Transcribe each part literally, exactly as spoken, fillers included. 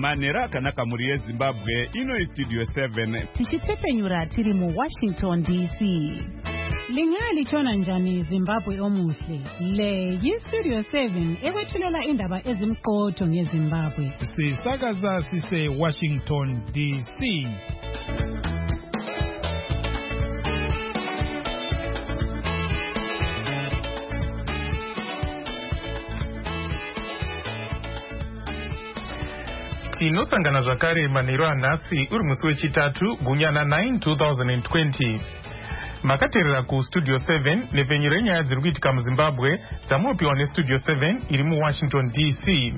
manera kanaka muri yeZimbabwe ino Studio seven tichitsepenyura tiri mu Washington D C. Lingali chona njani Zimbabwe omuhle. Le yi Studio seven ekwethulela indaba ezimqotho ngeZimbabwe. Sisakaza sise Washington D C. Tinosangana zvakare manheru anhasi uri musi wechitatu gunyana nine twenty twenty. Makateerera ku Studio seven nepfenyuro yenyaya dziri kuitika muZimbabwe dzamunopiwa neStudio seven iri muWashington D C.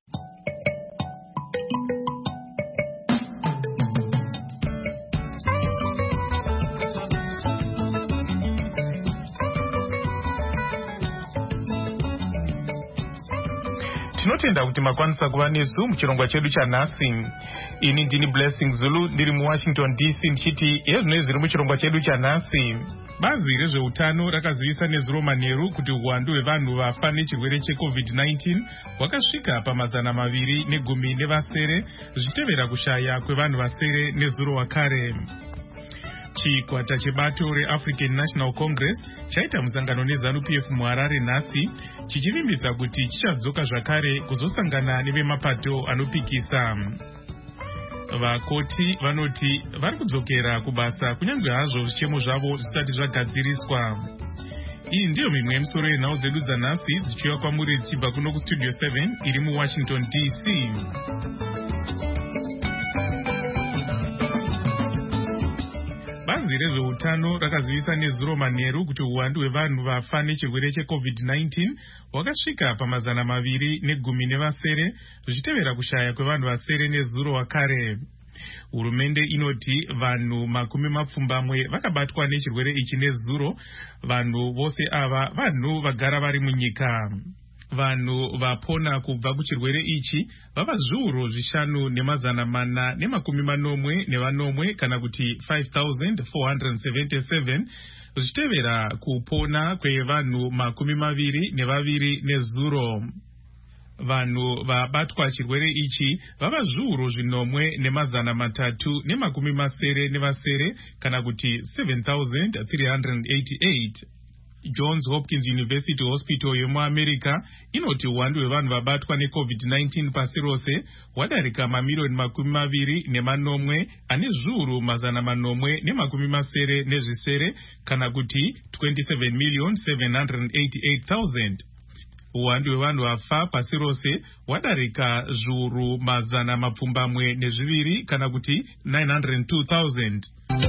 Tinotenda kuti makwanisa kuva nesu muchirongwa chedu chanhasi. Ini ndini Blessing Zulu ndiri muWashington D C ndichiti ezvino zviri muchirongwa chedu chanhasi. Bazi rezveutano rakazivisa nezuro manheru kuti uwandu hwevanhu vafa nechirwere cheCovid nineteen hwakasvika pamazana maviri negumi nevasere zvichitevera kushaya kwevanhu vasere nezuro wakare. Chikwata chebato reAfrican National Congress chaita musangano neZANU P F muHarare nhasi chichivimbisa kuti chichadzoka zvakare kuzosangana nevemapato anopikisa. Vakoti vanoti vari kudzokera kubasa kunyange hazvo zvichemo zvavo zvisati zvagadziriswa. Iyi ndiyo mimwe yemisoro yenhau dzedu dzanhasi dzichiuya kwamuri dzichibva kuno kuStudio seven iri muWashington D C. Bazi rezveutano rakazivisa nezuro manheru kuti uwandu hwevanhu vafa nechirwere cheCovid nineteen hwakasvika pamazana maviri negumi nevasere zvichitevera kushaya kwevanhu vasere nezuro wakare. Hurumende inoti vanhu makumi mapfumbamwe vakabatwa nechirwere ichi nezuro. Vanhu vose ava vanhu vagara vari munyika. Vanhu vapona kubva kuchirwere ichi vava zviuru zvishanu nemazana mana nemakumi manomwe nevanomwe kana kuti five thousand four hundred seventy-seven zvichitevera kupona kwevanhu makumi maviri nevaviri nezuro. Vanhu vabatwa chirwere ichi vava zviuru zvinomwe nemazana matatu nemakumi masere nevasere kana kuti seven thousand three hundred eighty-eight. Johns Hopkins University Hospital yemuAmerica inoti uwandu hwevanhu vabatwa neCovid nineteen pasi rose hwadarika mamiliyoni makumi maviri nemanomwe ane zviuru mazana manomwe nemakumi masere nezvisere kana kuti twenty-seven million seven hundred eighty-eight thousand. Uwandu hwevanhu vafa pasi rose hwadarika zviuru mazana mapfumbamwe nezviviri kana kuti nine hundred two thousand.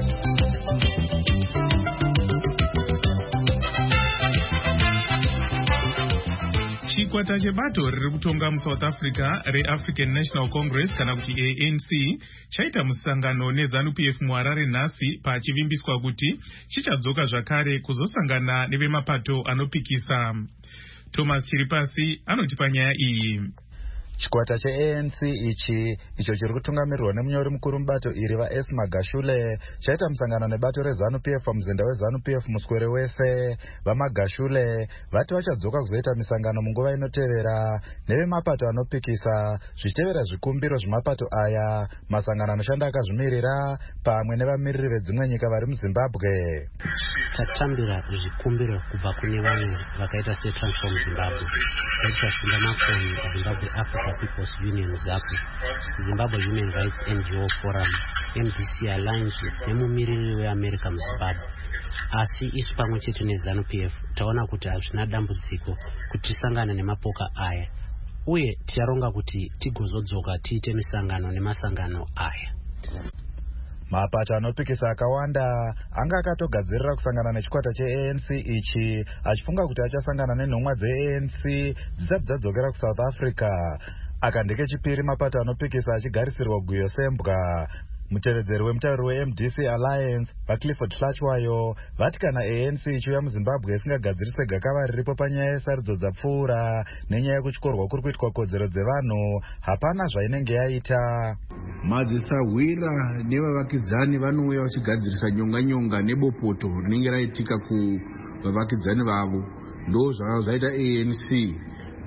Chikwata chebato riri kutonga muSouth Africa reAfrican National Congress kana kuti A N C chaita musangano neZANU P F muHarare nhasi pachivimbiswa kuti chichadzoka zvakare kuzosangana nevemapato anopikisa. Thomas Chiripasi anoti panyaya iyi. Chikwata che-A N C ichi icho chiri kutungamirirwa nemunyori mukuru mubato iri vaS Magashule chaita musangano nebato reZANU P F pamuzinda weZANU P F muswere wese. VaMagashule vati vachadzoka kuzoita misangano munguva inotevera nevemapato anopikisa zvichitevera zvikumbiro zvemapato aya. Masangano anoshanda akazvimirira pamwe nevamiriri vedzimwe nyika vari muZimbabwe. Tatambira zvikumbiro kubva kune vanhu vakaita seTransform Zimbabwe, vachasunda makoni Zimbabwe Africa People's Union ZAPU, Zimbabwe Human Rights N G O Forum, M D C Alliance nemumiriri weAmerica muZimbabwe. Asi isu pamwe chete neZANU P F taona kuti hazvina dambudziko kuti tisangane nemapoka aya, uye ticharonga kuti tigozodzoka tiite misangano nemasangano aya. Mapato anopikisa akawanda anga akatogadzirira kusangana nechikwata che-A N C ichi achifunga kuti achasangana nenhomwa dze-A N C dzisati dzadzokera kuSouth Africa. Aka ndekechipiri mapato anopikisa achigarisirwa Guyo Sembwa. Mutevedzeri wemutauro weM D C Alliance vaClifford Hlachwayo vati kana A N C ichiuya muZimbabwe isingagadzirise gakava riripo panyaya yesarudzo dzapfuura nenyaya yekuchikorwa kuri kuitwa kodzero dzevanhu hapana zvainenge yaita. Madzisahwira nevavakidzani vanouya vachigadzirisa nyonga nyonga nebopoto rinenge raitika kuvavakidzani vavo ndo zvava zvaita A N C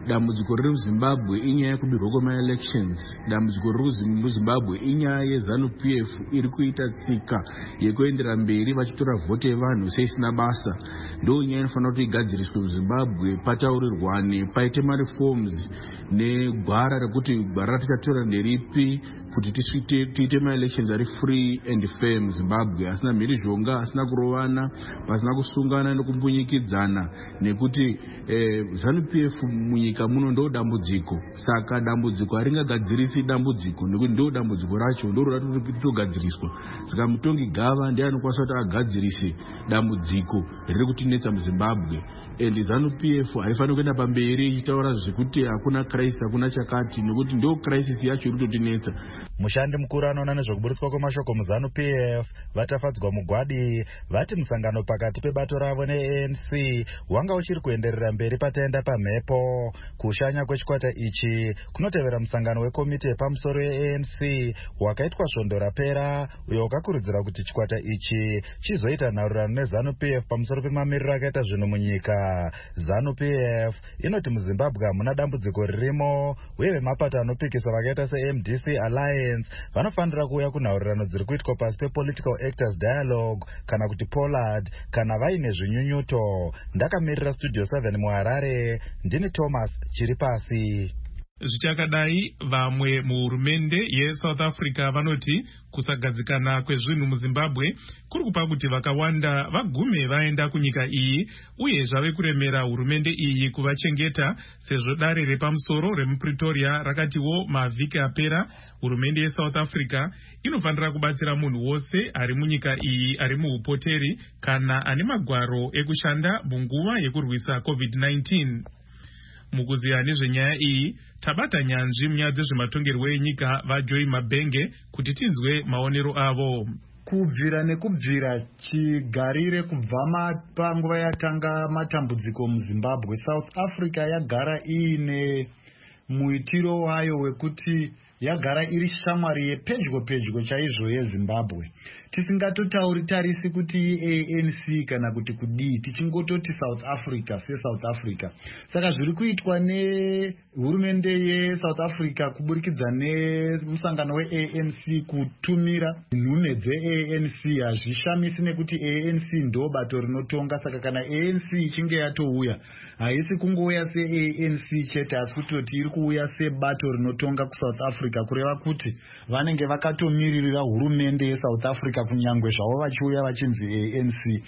dambudziko riri muZimbabwe inyaya yekubirwa kwema-elections. Dambudziko riri muZimbabwe inyaya yeZanu P F iri kuita tsika yekuendera mberi vachitora vhote yevanhu seisina basa. Ndo nyaya inofanira kuti igadziriswe muZimbabwe, pataurirwane, paite mareforms negwara rekuti gwara ratichatora nderipi kuti tiite ma-elections ari free and fair muZimbabwe, asina mhirizhonga, asina kurovana, pasina kusungana nekumbunyikidzana, nekuti eh, Zanu P F munyika muno ndo dambudziko. Saka dambudziko haringagadzirisi dambudziko, nekuti ndo dambudziko racho ndo ratogadziriswa. Saka mutongi gava ndiye anokwanisa kuti agadzirise dambudziko riri kutinetsa muZimbabwe. And Zanu P F haifaniri kuenda pamberi ichitaura zvekuti hakuna crisis, hakuna chakati, nekuti ndo crisis yacho iri kutotinetsa. Mushandi mukuru anoona nezvekuburitswa kwemashoko muZanu P F vatafadzwa mugwadi vati musangano pakati pebato ravo ne-A N C wanga uchiri kuenderera mberi pataenda pamhepo. Kushanya kwechikwata ichi kunotevera musangano wekomiti yepamusoro ye-A N C wakaitwa svondo rapera, uyo wakakurudzira kuti chikwata ichi chizoita nharirano neZanu P F pamusoro pemamiriro akaita zvinhu munyika. Zanu P F inoti muZimbabwe hamuna dambudziko ririmo, uye vemapato anopikisa vakaita se-M D C Alliance vanofanira kuuya kunhaurirano dziri kuitwa pasi pePolitical Actors Dialogue kana kuti Pollard kana vaine zvinyunyuto. Ndakamirira Studio seven muHarare, ndini Thomas Chiripasi. Zvichakadai, vamwe muhurumende yeSouth Africa vanoti kusagadzikana kwezvinhu muZimbabwe kuri kupa kuti vakawanda vagume vaenda kunyika iyi, uye zvave kuremera hurumende iyi kuvachengeta, sezvo dare repamusoro remuPretoria rakatiwo mavhiki apera hurumende yeSouth Africa inofanira kubatsira munhu wose ari munyika iyi ari muupoteri kana ane magwaro ekushanda munguva yekurwisa COVID nineteen. Mukuziya nezvenyaya iyi tabata nyanzvi munyaya dzezvematongerwo enyika vaJoy Mabenge kuti tinzwe maonero avo. Kubvira nekubvira chigarire kubva panguva yatanga matambudziko muZimbabwe, South Africa yagara iine muitiro wayo wekuti yagara iri shamwari yepedyo pedyo chaizvo yeZimbabwe. Tisingatotauri tarisi kuti A N C kana kuti kudii, tichingototi South Africa seSouth Africa. Saka zviri kuitwa nehurumende yeSouth Africa kuburikidza nemusangano we-A N C kutumira nhume dze-A N C hazvishamisi nekuti A N C ndo bato rinotonga. Saka kana A N C ichinge yatouya haisi kungouya se-A N C chete, asi kutoti iri kuuya sebato rinotonga kuSouth Africa, kureva kuti vanenge vakatomiririra hurumende yeSouth Africa kunyangwe zvavo vachiuya vachinzi A N C.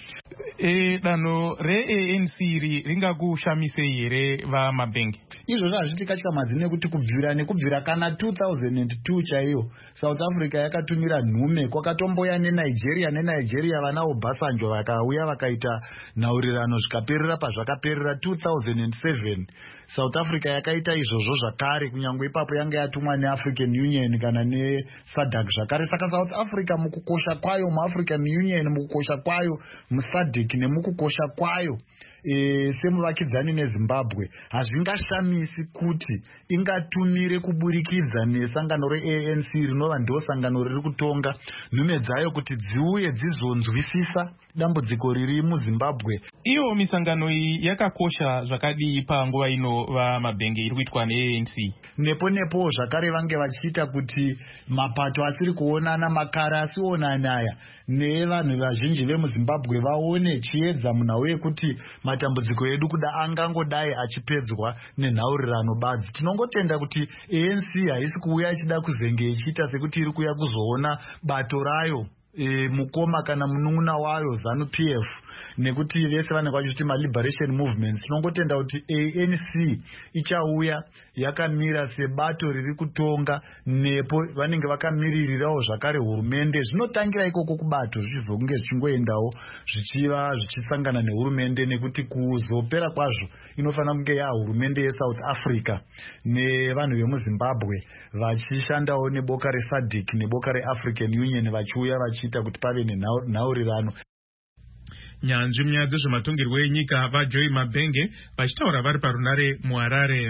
E, danho re-A N C iri ringakushamisei here vaMabenge? Izvozvo hazvitikatyamadzi nekuti kubvira nekubvira kana two thousand two chaiyo South Africa yakatumira nhume. Kwakatomboya neNigeria neNigeria vana Obasanjo vakauya vakaita nhaurirano zvikaperera pazvakaperera two thousand seven. South Africa yakaita izvozvo zvakare, kunyangwe ipapo yanga yatumwa neAfrican Union kana neSADC zvakare. Saka South Africa mukukosha kwayo muAfrican Union, mukukosha kwayo muSADC nemukukosha kwayo e, semuvakidzani neZimbabwe, hazvingashamisi kuti ingatumire kuburikidza nesangano re-A N C rinova ndo sangano riri kutonga nhume dzayo kuti dziuye dzizonzwisisa dambudziko riri muZimbabwe. Iyo misangano iyi yakakosha zvakadii panguva ino vaMabenge iri kuitwa ne-A N C? Nepo nepo zvakare vange vachiita kuti mapato asiri kuonana, makara asionanaya nevanhu vazhinji vemuZimbabwe vaone chiedza munhau yekuti matambudziko edu kuda angangodai achipedzwa nenhaurirano badzi. Tinongotenda kuti A N C haisi kuuya ichida kuzenge ichiita sekuti iri kuuya kuzoona bato rayo E, mukoma kana munun'una wayo Zanu P F, nekuti vese vanenge vachiti ma-liberation movements. Tinongotenda kuti A N C ichauya yakamira sebato riri kutonga, nepo vanenge vakamiririrawo zvakare hurumende. Zvinotangira ikoko kubato zvichizonge zvichingoendawo zvichiva zvichisangana nehurumende, nekuti kuzopera kwazvo inofanira kunge ya hurumende yeSouth Africa nevanhu vemuZimbabwe vachishandawo neboka reSADC neboka reAfrican Union vachiuya vachi kuti pave nenhaurirano. Nyanzvi munyaya dzezvematongerwo enyika vaJoy Mabenge vachitaura vari parunare muHarare.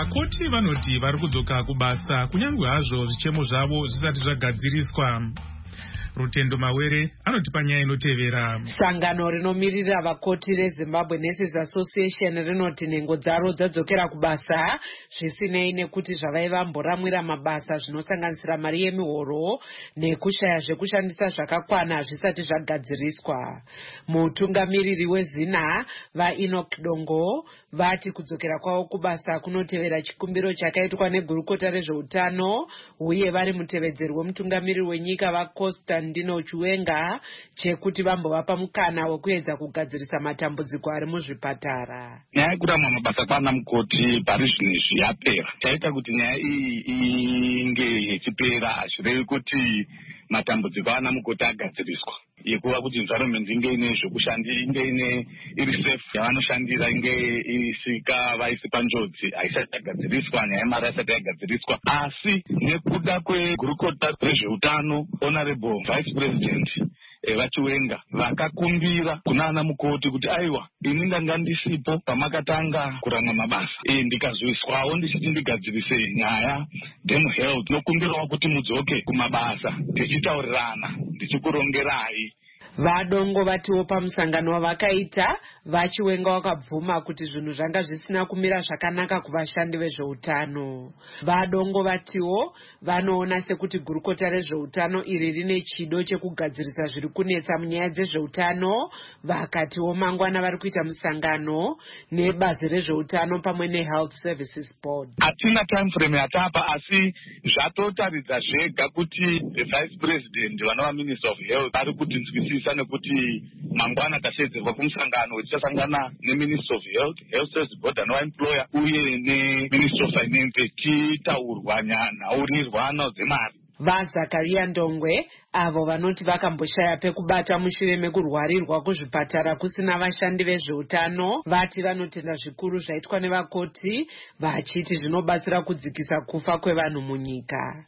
Vakoti vanoti vari kudzoka kubasa kunyange hazvo zvichemo zvavo zvisati zvagadziriswa. Rutendo Mawere anotipa nyaya inotevera. Sangano rinomirira vakoti reZimbabwe Nurses Association rinoti nhengo dzaro dzadzokera kubasa zvisinei nekuti zvavaivamboramwira mabasa zvinosanganisira mari yemihoro nekushaya zvekushandisa zvakakwana zvisati zvagadziriswa. Mutungamiriri wezina vaEnoch Dongo vati kudzokera kwavo kubasa kunotevera chikumbiro chakaitwa negurukota rezveutano uye vari mutevedzeri wemutungamiriri wenyika vaCosta Ndino Chiwenga chekuti vambovapa mukana wekuedza kugadzirisa matambudziko ari muzvipatara. Nyaya yekuramwa mabasa kwana mukoti pari zvinezvi yapera. Chaita kuti nyaya iyi inge ichipera hazvirevi kuti matambudziko ana mukoti agadziriswa. Yekuva kuti environment inge ine zvokushandi inge ine iri safe yavanoshandira inge isika vaisi panjodzi haisati yagadziriswa nyaya yemari haisati yagadziriswa asi nekuda kwegurukota rezveutano honorable vice president vaChiwenga vakakumbira kuna ana mukoti kuti aiwa ini ndanga ndisipo pamakatanga kuramwa mabasa e ndikazoiswawo ndichiti ndigadzirise nyaya demu health nokumbirawo kuti mudzoke kumabasa tichitaurirana ndichikurongerai. Vadongo vatiwo pamusangano wavakaita vaChiwenga wakabvuma kuti zvinhu zvanga zvisina kumira zvakanaka kuvashandi vezveutano. Vadongo vatiwo vanoona sekuti gurukota rezveutano iri rine chido chekugadzirisa zviri kunetsa munyaya dzezveutano. Vakatiwo mangwana vari kuita musangano nebazi rezveutano pamwe neHealth Services Board. Hatina time frame yatapa asi zvatotaridza zvega kuti the vice president vanova minister of health ari kutinzwisisa nekuti mangwana tasedzerwa kumusangano wetichasangana neminister of health, health service board anova employer uye neminister of finance tichitaurwa nhaurirwano dzemari. VaZakaria Ndongwe avo vanoti vakamboshaya pekubata mushure mekurwarirwa kuzvipatara kusina vashandi vezveutano vati vanotenda zvikuru zvaitwa nevakoti vachiti zvinobatsira kudzikisa kufa kwevanhu munyika.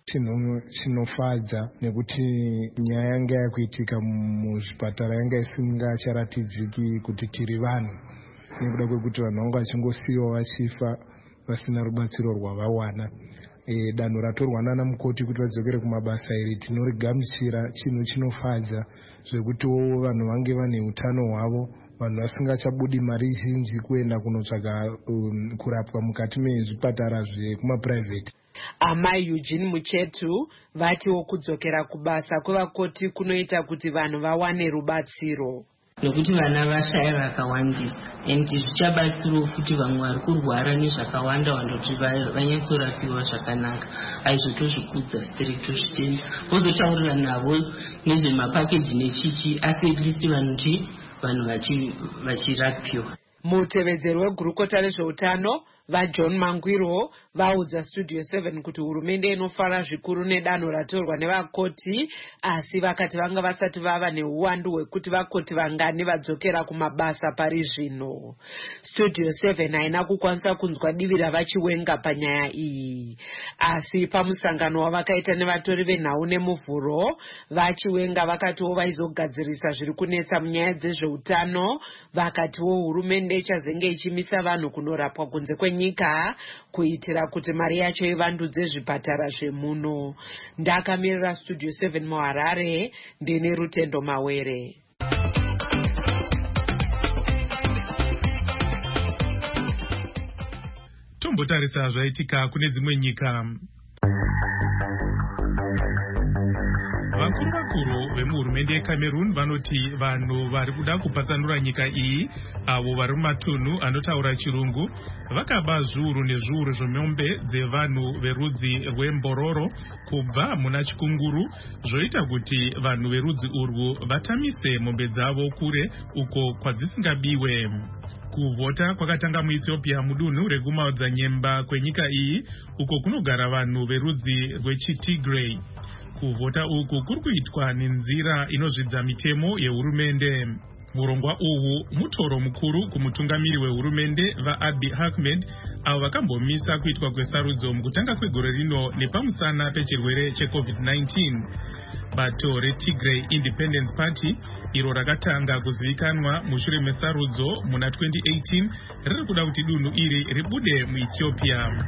Chinofadza nekuti nyaya yanga yakuitika muzvipatara yanga isingacharatidziki kuti tiri vanhu nekuda kwekuti vanhu vanga vachingosiyiwa vachifa vasina rubatsiro rwavawana. E, danho ratorwa nana mukoti kuti vadzokere kumabasa iri tinorigamuchira chinhu chinofadza zvekutiwo vanhu vange vane utano hwavo vanhu vasingachabudi mari zhinji kuenda kunotsvaga um, kurapwa mukati mezvipatara zvekumaprivate. Amai Eugene Muchetu vatiwo kudzokera kubasa kwevakoti kunoita kuti vanhu vawane rubatsiro. Nokuti vana vashaya vakawandisa endi zvichabatsirawo futi vamwe vari kurwara nezvakawanda wandoti vanyatsorapiwa zvakanaka aizotozvikudza tiri tozvitenda vozotaurira navo nezvemapakeji nechichi asi etlist vanoti vanhu vachirapiwa. Mutevedzeri wegurukota rezveutano vaJohn Mangwiro vaudza Studio seven kuti hurumende inofara zvikuru nedanho ratorwa nevakoti asi vakati vanga vasati vava neuwandu hwekuti vakoti vangani vadzokera kumabasa pari zvino. Studio seven haina kukwanisa kunzwa divi ravaChiwenga panyaya iyi asi pamusangano wavakaita nevatori venhau nemuvhuro vaChiwenga vakatiwo vaizogadzirisa zviri kunetsa munyaya dzezveutano vakatiwo hurumende ichazenge ichimisa vanhu kunorapwa kunze kwenyika kuitira kuti mari yacho ivandudze zvipatara zvemuno. Ndakamirira Studio seven muHarare ndine Rutendo Mawere. Tombotarisa zvaitika kune dzimwe nyika. Vakuru vakuru vemuhurumende yeCameroon vanoti vanhu vari kuda kupatsanura nyika iyi avo vari mumatunhu anotaura chirungu vakaba zviuru nezviuru zvemombe dzevanhu verudzi rwembororo kubva muna chikunguru zvoita kuti vanhu verudzi urwu vatamise mombe dzavo kure uko kwadzisingabiwe. Kuvhota kwakatanga muEthiopia mudunhu rekumaodzanyemba kwenyika iyi uko kunogara vanhu verudzi rwechiTigray. Kuvhota uku kuri kuitwa nenzira inozvidza mitemo yehurumende. Murongwa uhu mutoro mukuru kumutungamiri wehurumende vaAbiy Ahmed avo vakambomisa kuitwa kwesarudzo mukutanga kwegore rino nepamusana pechirwere checovid nineteen. bato reTigray Independence Party iro rakatanga kuzivikanwa mushure mesarudzo muna twenty eighteen riri kuda kuti dunhu iri ribude muEthiopia.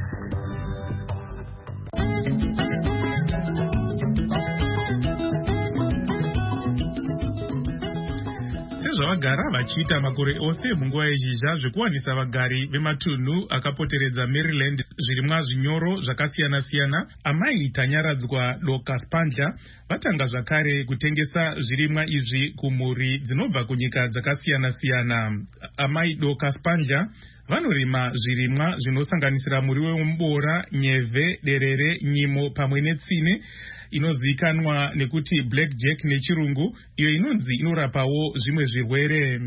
Zvavagara vachiita makore ose munguva yezhizha zvekuwanisa vagari vematunhu akapoteredza Maryland zvirimwa zvinyoro zvakasiyana siyana, amai Tanyaradzwa Dorcas Pandla vatanga zvakare kutengesa zvirimwa izvi kumhuri dzinobva kunyika dzakasiyana siyana. Amai Dorcas Pandla vanorima zvirimwa zvinosanganisira muriwo wemubora, nyeve, derere, nyimo pamwe netsine inozivikanwa nekuti blackjack nechirungu, iyo inonzi inorapawo zvimwe zvirwere.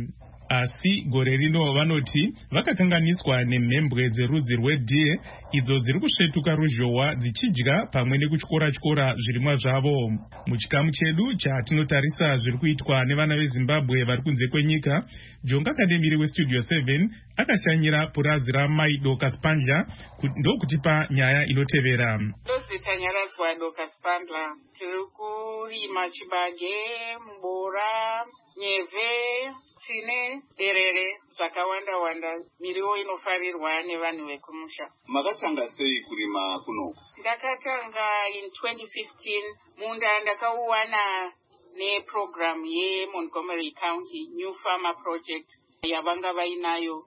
Asi gore rino vanoti vakakanganiswa nemhembwe dzerudzi rwedeer idzo dziri kusvetuka ruzhowa dzichidya pamwe nekutyora tyora zvirimwa zvavo. Muchikamu chedu chatinotarisa zviri kuitwa nevana veZimbabwe vari kunze kwenyika, Jonga Kademiri weStudio seven akashanyira purazi ramai Dorcas Pandla ndokutipa nyaya inotevera. Ndozi Tanyaradzwa Dorcas Pandla, tiri kurima chibage, mubora, nyeve, tsine, derere, zvakawanda wanda, miriwo inofarirwa nevanhu vekumusha. Makatanga sei kurima kunoku? Ndakatanga in twenty fifteen, munda ndakauwana neprogram yeMontgomery County New Farmer Project yavanga vainayo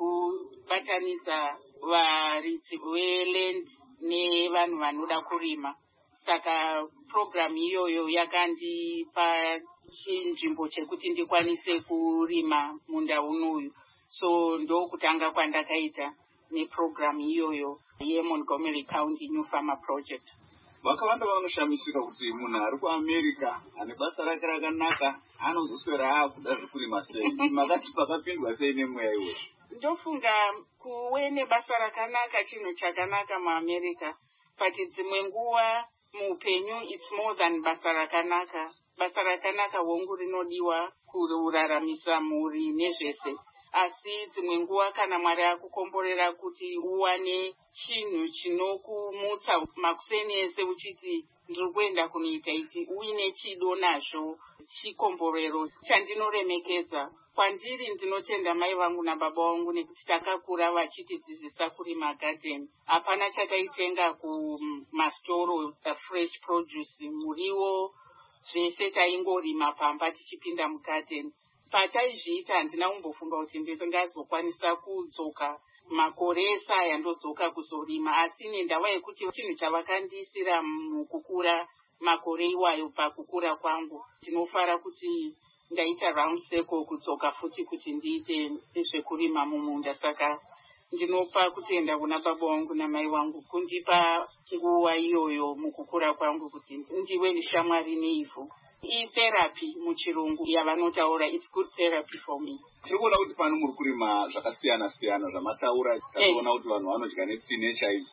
yekubatanidza varidzi veland nevanhu vanoda kurima. Saka program iyoyo yakandipa chinzvimbo chekuti ndikwanise kurima munda unoyu. So ndokutanga kwandakaita neprogram iyoyo yeMontgomery County New Farmer Project. Vakawanda vanoshamisika kuti munhu ari kuAmerica ane basa rake rakanaka anozoswera akuda zvekurima sei. Makati pakapindwa sei nemweya iwoyo? Ndofunga kuve nebasa rakanaka chinhu chakanaka muAmerica, but dzimwe nguva muupenyu it's more than basa rakanaka. Basa rakanaka hongu rinodiwa kuraramisa mhuri nezvese. Asi dzimwe nguva kana Mwari akukomborera kuti uwane chinhu chinokumutsa makuseni ese uchiti ndiri kuenda kunoita ichi, uine chido nazvo, chikomborero chandinoremekedza. Kwandiri ndinotenda mai vangu nababa vangu nekuti takakura vachitidzidzisa kurima garden. Hapana chataitenga kumastoro fresh produce, muriwo zvese taingorima pamba tichipinda mugarden. Pataizviita handina kumbofunga kuti ndingazokwanisa kudzoka makore esaya ndodzoka kuzorima, asi nendava yekuti chinhu chavakandisira mukukura makore iwayo pakukura kwangu, ndinofara kuti ndaita round circle kudzoka futi kuti ndiite zvekurima mumunda. Saka ndinopa kutenda kuna baba wangu namai wangu kundipa nguva iyoyo mukukura kwangu kuti ndiwe nishamwari neivhu. I-therapy muchirungu yavanotaura, it's good therapy for me. Tirikuona kuti pano muri kurima zvakasiyana siyana zvamataura, tinoona kuti vanhu vanodya netsine chaidzo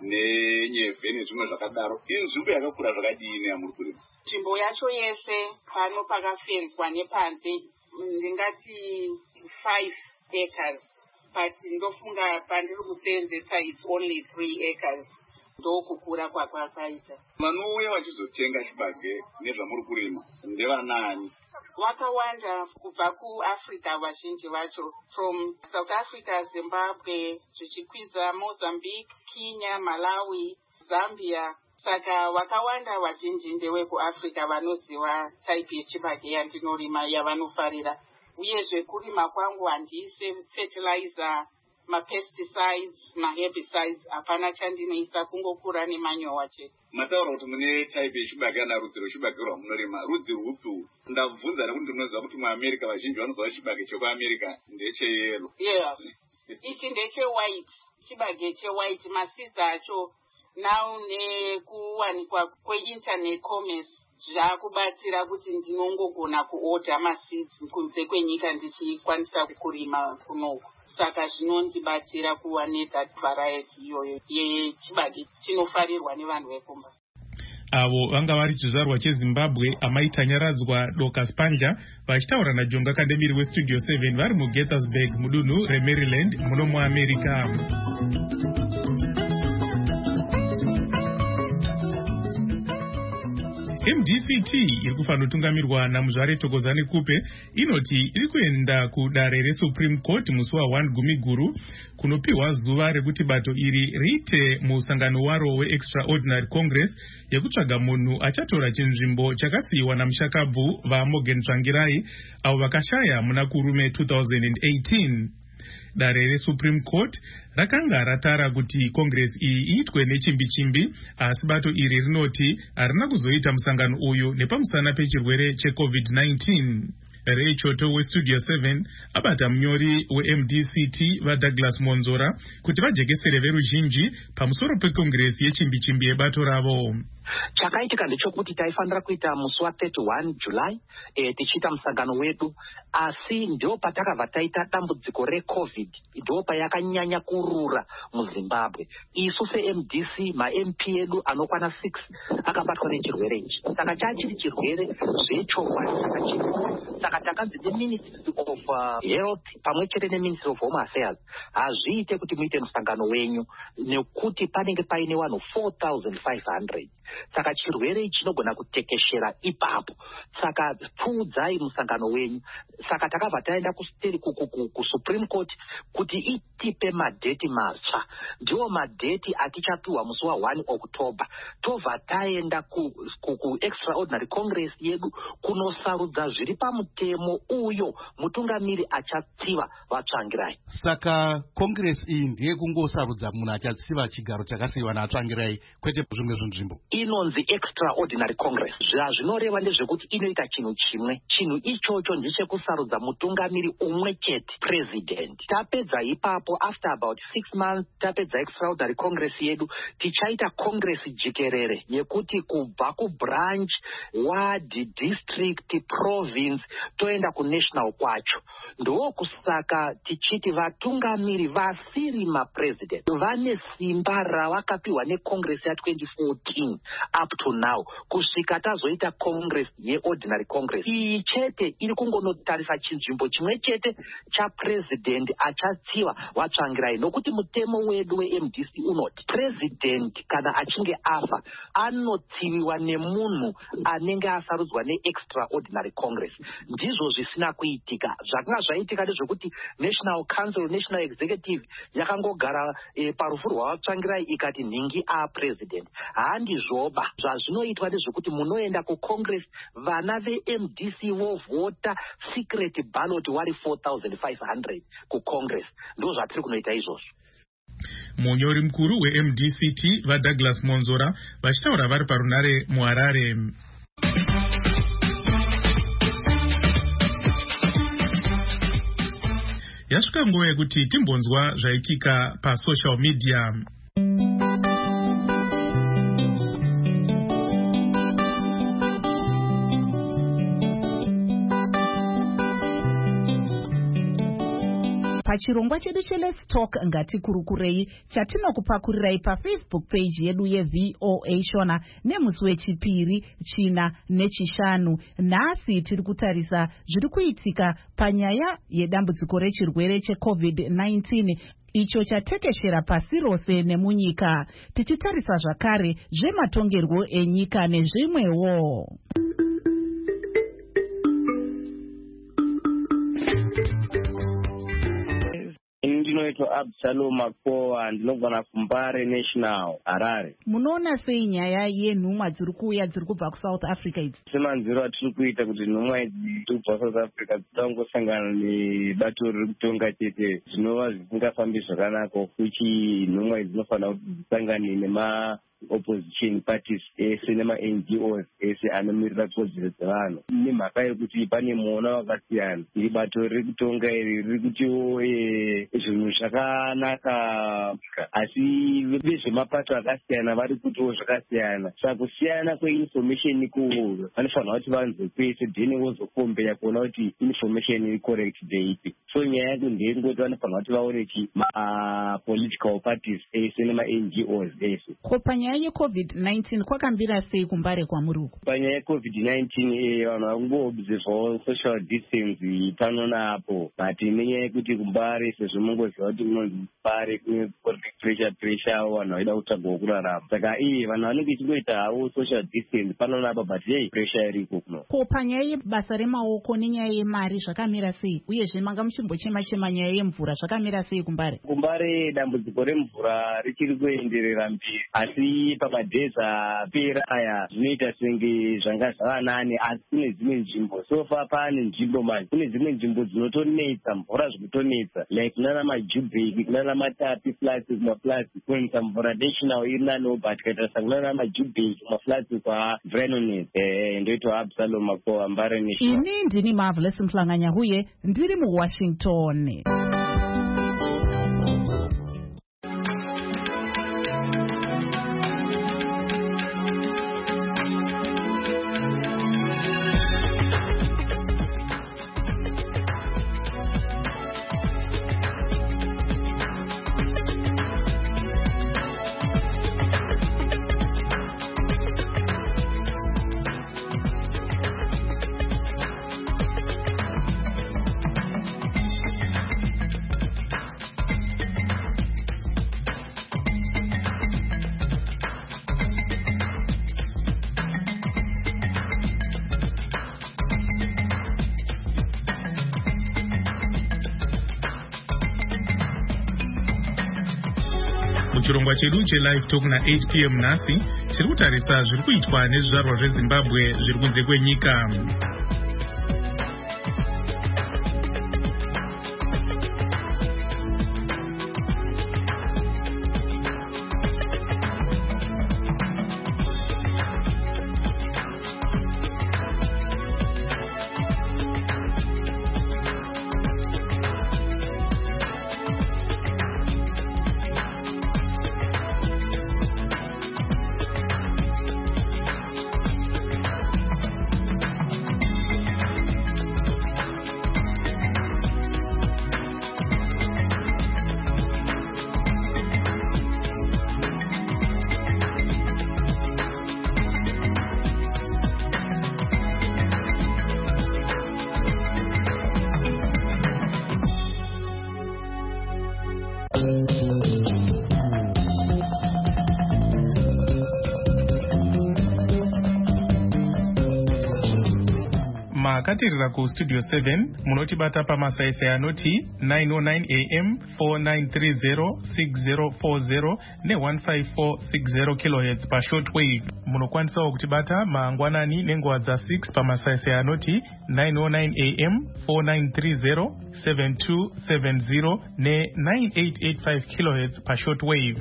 nenyeve nezvimwe zvakadaro. Inzvimbo yakakura zvakadini yamuri kurima? Nzvimbo yacho yese pano pakafenzwa nepanze ndingati five acres, but ndofunga pandiri kuseenzesa it's only three acres. Ndokukura kwakwakaita. Vanouya vachizotenga chibage nezvamuri kurima ndevanani? Vakawanda kubva kuAfrica vazhinji vacho, from South Africa, Zimbabwe, zvichikwidza Mozambique, Kenya, Malawi, Zambia. Saka vakawanda vazhinji ndevekuAfrica vanoziva type yechibage yandinorima yavanofarira. Uyezve kurima kwangu handiise fertilizer, mapesticides, maherbicides, hapana chandinoisa, kungokura nemanyowa chete. Mataura kuti mune type yechibage yana rudzi rwechibage rwamunorima, rudzi rwupi? Ndabvunza nekuti ndinoziva kuti muAmerica vazhinji vanoziva chibage chekuAmerica ndecheyero. Yeah. Ichi ndechewhite, chibage chewhite, maseeds acho now nekuwanikwa kweinternet commerce zvakubatsira kuti ndinongogona kuorder maseeds kunze kwenyika ndichikwanisa kurima kunoku. Saka zvinondibatsira kuva nethat variety iyoyo yechibage chinofarirwa nevanhu vekumba. Avo vanga vari chizvarwa cheZimbabwe amai Tanyaradzwa Dorcas Pandla vachitaura naJonga Kademiri weStudio seven vari muGettysburg mudunhu reMaryland muno muAmerica. M D C T iri kufandotungamirwa naMuzvare Thokozani Kupe inoti iri kuenda kudare reSupreme Court musi wa one gumi guru kunopiwa zuva rekuti bato iri riite musangano waro weExtraordinary Congress yekutsvaga munhu achatora chinzvimbo chakasiyiwa naMushakabvu vaMorgan Tsvangirai avo vakashaya muna kurume two thousand eighteen. Dare reSupreme Court rakanga ratara kuti Congress iyi iitwe nechimbi chimbi, asi bato iri rinoti harina kuzoita musangano uyu nepamusana pechirwere cheCovid nineteen. Ray Choto weStudio seven abata munyori weM D C T vaDouglas Monzora kuti vajekesere veruzhinji pamusoro peCongress yechimbi chimbi yebato ravo. Chakaitika ndechokuti taifanira kuita musi wa thirty-one July e, tichiita musangano wedu, asi ndio patakabva taita dambudziko reCovid, ndio payakanyanya kurura muZimbabwe. Isu seM D C ma-M P edu anokwana six akabatwa nechirwere ichi. Saka chachiri chirwere zvechokwadi chakachiri. Saka takanzi neMinistry of uh, Health pamwe chete neMinistry of Home Affairs hazviite kuti muite musangano wenyu nekuti panenge paine vanhu four thousand five hundred. Saka chirwere ichi chinogona kutekeshera ipapo. Saka pfuudzai musangano wenyu. Saka takabva taenda kuSupreme Court kuti itipe madheti matsva. Ndiwo madheti atichapiwa musi wa one October. Tobva taenda kuExtraordinary Congress yedu kunosarudza zviri pamutemo uyo mutungamiri achatsiva vaTsvangirai. Saka Congress iyi ndiye kungosarudza munhu achatsiva chigaro chakasiyiwa naTsvangirai kwete zvimwe zvinzvimbo. Inonzi Extraordinary Congress. Zvazvinoreva ndezvekuti inoita chinhu chimwe. Chinhu ichocho ndechekusarudza mutungamiri umwe chete, president. Tapedza ipapo after about six months tapedza Extraordinary Congress yedu, tichaita Congress jikerere yekuti kubva kubranch, ward, district, province toenda kunational kwacho. Ndo kusaka tichiti vatungamiri vasiri mapresident vane simba ravakapiwa neCongress ya twenty fourteen up to now kusvika tazoita Congress yeOrdinary Congress. Iyi chete iri kungonotarisa chinzvimbo chimwe chete chapresident achatsiva vaTsvangirai, nokuti mutemo wedu weM D C unoti president kana achinge afa anotsiviwa nemunhu anenge asarudzwa neExtraordinary Congress. Ndizvo zvisina kuitika. Zvakanga zvaitika ndezvekuti National Council, National Executive yakangogara e, parufu rwavaTsvangirai ikati nhingi apresident. Handizvoba. Zvazvinoitwa ndezvekuti munoenda kuCongress, vana veM D C vovhota secret ballot wari four thousand five hundred kuCongress. Ndo zvatiri kunoita izvozvo. Munyori mukuru weM D C T vaDouglas Monzora vachitaura vari parunare muHarare. Yasvika nguva yekuti timbonzwa zvaitika pasocial media. Pachirongwa chedu cheLet's Talk ngatikurukurei chatinokupakurirai paFacebook page yedu yeV O A Shona nemusi wechipiri, china nechishanu. Nhasi tiri kutarisa zviri kuitika panyaya yedambudziko rechirwere cheCovid nineteen icho chatekeshera pasi rose nemunyika, tichitarisa zvakare zvematongerwo enyika nezvimwewo. Ndinoitwa Absalom Makoa, ndinogona kuMbare National, Harare. Munoona sei nyaya yenhumwa dziri kuuya dziri kubva kuSouth Africa idzi? Semanziro atiri kuita kuti nhumwa idzi kubva South Africa dzitangosangana nebato riri kutonga chete zvinova zvisingafambi zvakanaka, kuti nhumwa idzi dzinofanira kuti dzisangane nema opposition parties ese nema-N G Os ese anomirira kodzero dzevanhu. Nemhaka yekuti pane muona wakasiyana, iri bato riri kutonga iri riri kutiwo zvinhu zvakanaka, asi vezvemapato akasiyana vari kutiwo zvakasiyana. Saka kusiyana kweinformation iko vanofanira kuti vanze kwese then vozokombeya kuona kuti information iri correct ndeipi. So nyaya yacho ndeyekungoti vanofanira kuti vaone kuti ma-political parties ese nema-N G Os ese. Kopanya panyaya yecovid nineteen kwakambira sei kumbare kwamuri uku? Panyaya yecovid nineteen vanhu vakungoobservawo social distance pano naapo, but nenyaya yekuti kumbare sezvo mungoziva kuti kunonzi kumbare kune pressure pressure vanhu vaida kutsvagawo kurarama, saka iye vanhu vanenge vachingoita havo social distance pano naapo, but yei pressure iriko kuno. Ko panyaya yebasa remaoko nenyaya yemari zvakamira sei, uyezve manga muchimbochema chema nyaya yemvura zvakamira sei kumbare? Kumbare dambudziko remvura richiri kuenderera mberi, asi pamadheza apera aya zvinoita senge zvanga zvava nani, asi kune dzimwe nzvimbo sofa pane nzvimbo manje, kune dzimwe nzvimbo dzinotonetsa mvura zvekutonetsa, like kunana majubheki, kunana matapi flats kumaflats kunoisa mvura additional iri naniwo, but kaita kunana majubheki kumaflats kwaVrenonet. Eh, ndoitwa Absalom Makoa, Mbare National. Ini ndini Marvelous Mhlanganya huye ndiri muWashington. Muchirongwa chedu chelive talk na eight p m nhasi tiri kutarisa zviri kuitwa nezvizvarwa zveZimbabwe zviri kunze kwenyika. Makatirira kustudio seven munotibata pamasaisai anoti nine oh nine a m four nine three zero six zero four zero ne one five four six zero kilohertz pashortwave. Munokwanisawo kutibata mangwanani nenguva dza six pamasaisai anoti nine oh nine a m four nine three zero seven two seven zero ne nine eight eight five kilohertz pashortwave.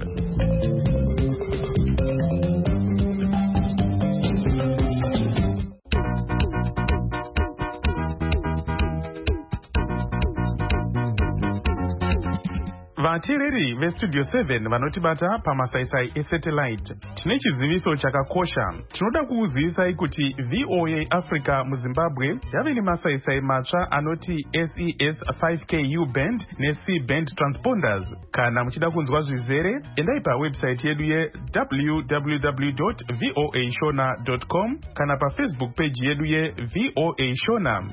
Vateereri vestudio seven vanotibata pamasaisai esatellite, tine chiziviso chakakosha. Tinoda kukuzivisai kuti V O A Africa muZimbabwe yave nemasaisai matsva anoti S E S five K U band ne C band transponders. Kana muchida kunzwa zvizere, endai pawebsite yedu ye w w w dot voashona dot com kana pafacebook page yedu ye V O A Shona.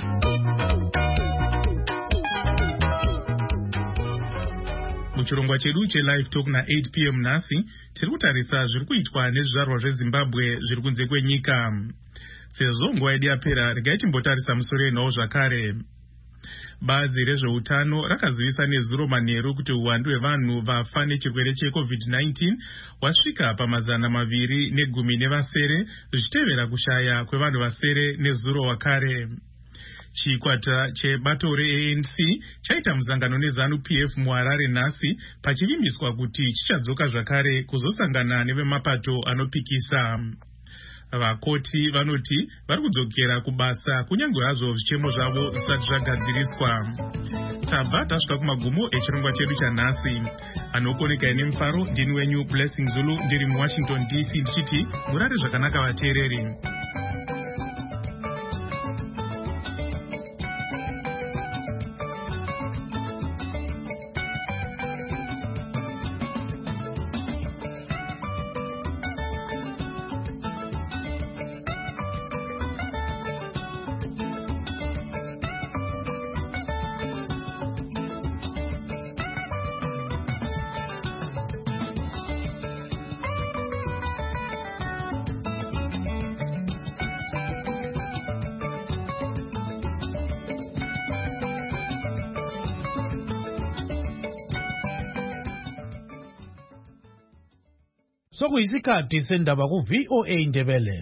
Muchirongwa chedu chelive talk na eight p m nhasi tiri kutarisa zviri kuitwa nezvizvarwa zveZimbabwe zviri kunze kwenyika. Sezvo nguva yedu yapera, regai timbotarisa musoro enhau zvakare. Bazi rezveutano rakazivisa nezuro manheru kuti uwandu hwevanhu vafa nechirwere checovid nineteen wasvika pamazana maviri negumi nevasere, zvichitevera kushaya kwevanhu vasere nezuro wakare. Chikwata chebato re-A N C chaita muzangano neZANU P F muHarare nhasi pachivimbiswa kuti chichadzoka zvakare kuzosangana nevemapato anopikisa. Vakoti vanoti vari kudzokera kubasa kunyange hazvo zvichemo zvavo zvisati zvagadziriswa. Tabva tasvika kumagumo echirongwa chedu chanhasi. Anokoneka ine mufaro ndini wenyu Blessing Zulu ndiri muWashington D C ndichiti murare zvakanaka vateereri. sokuyisikhathi sendaba ku-V O A Ndebele.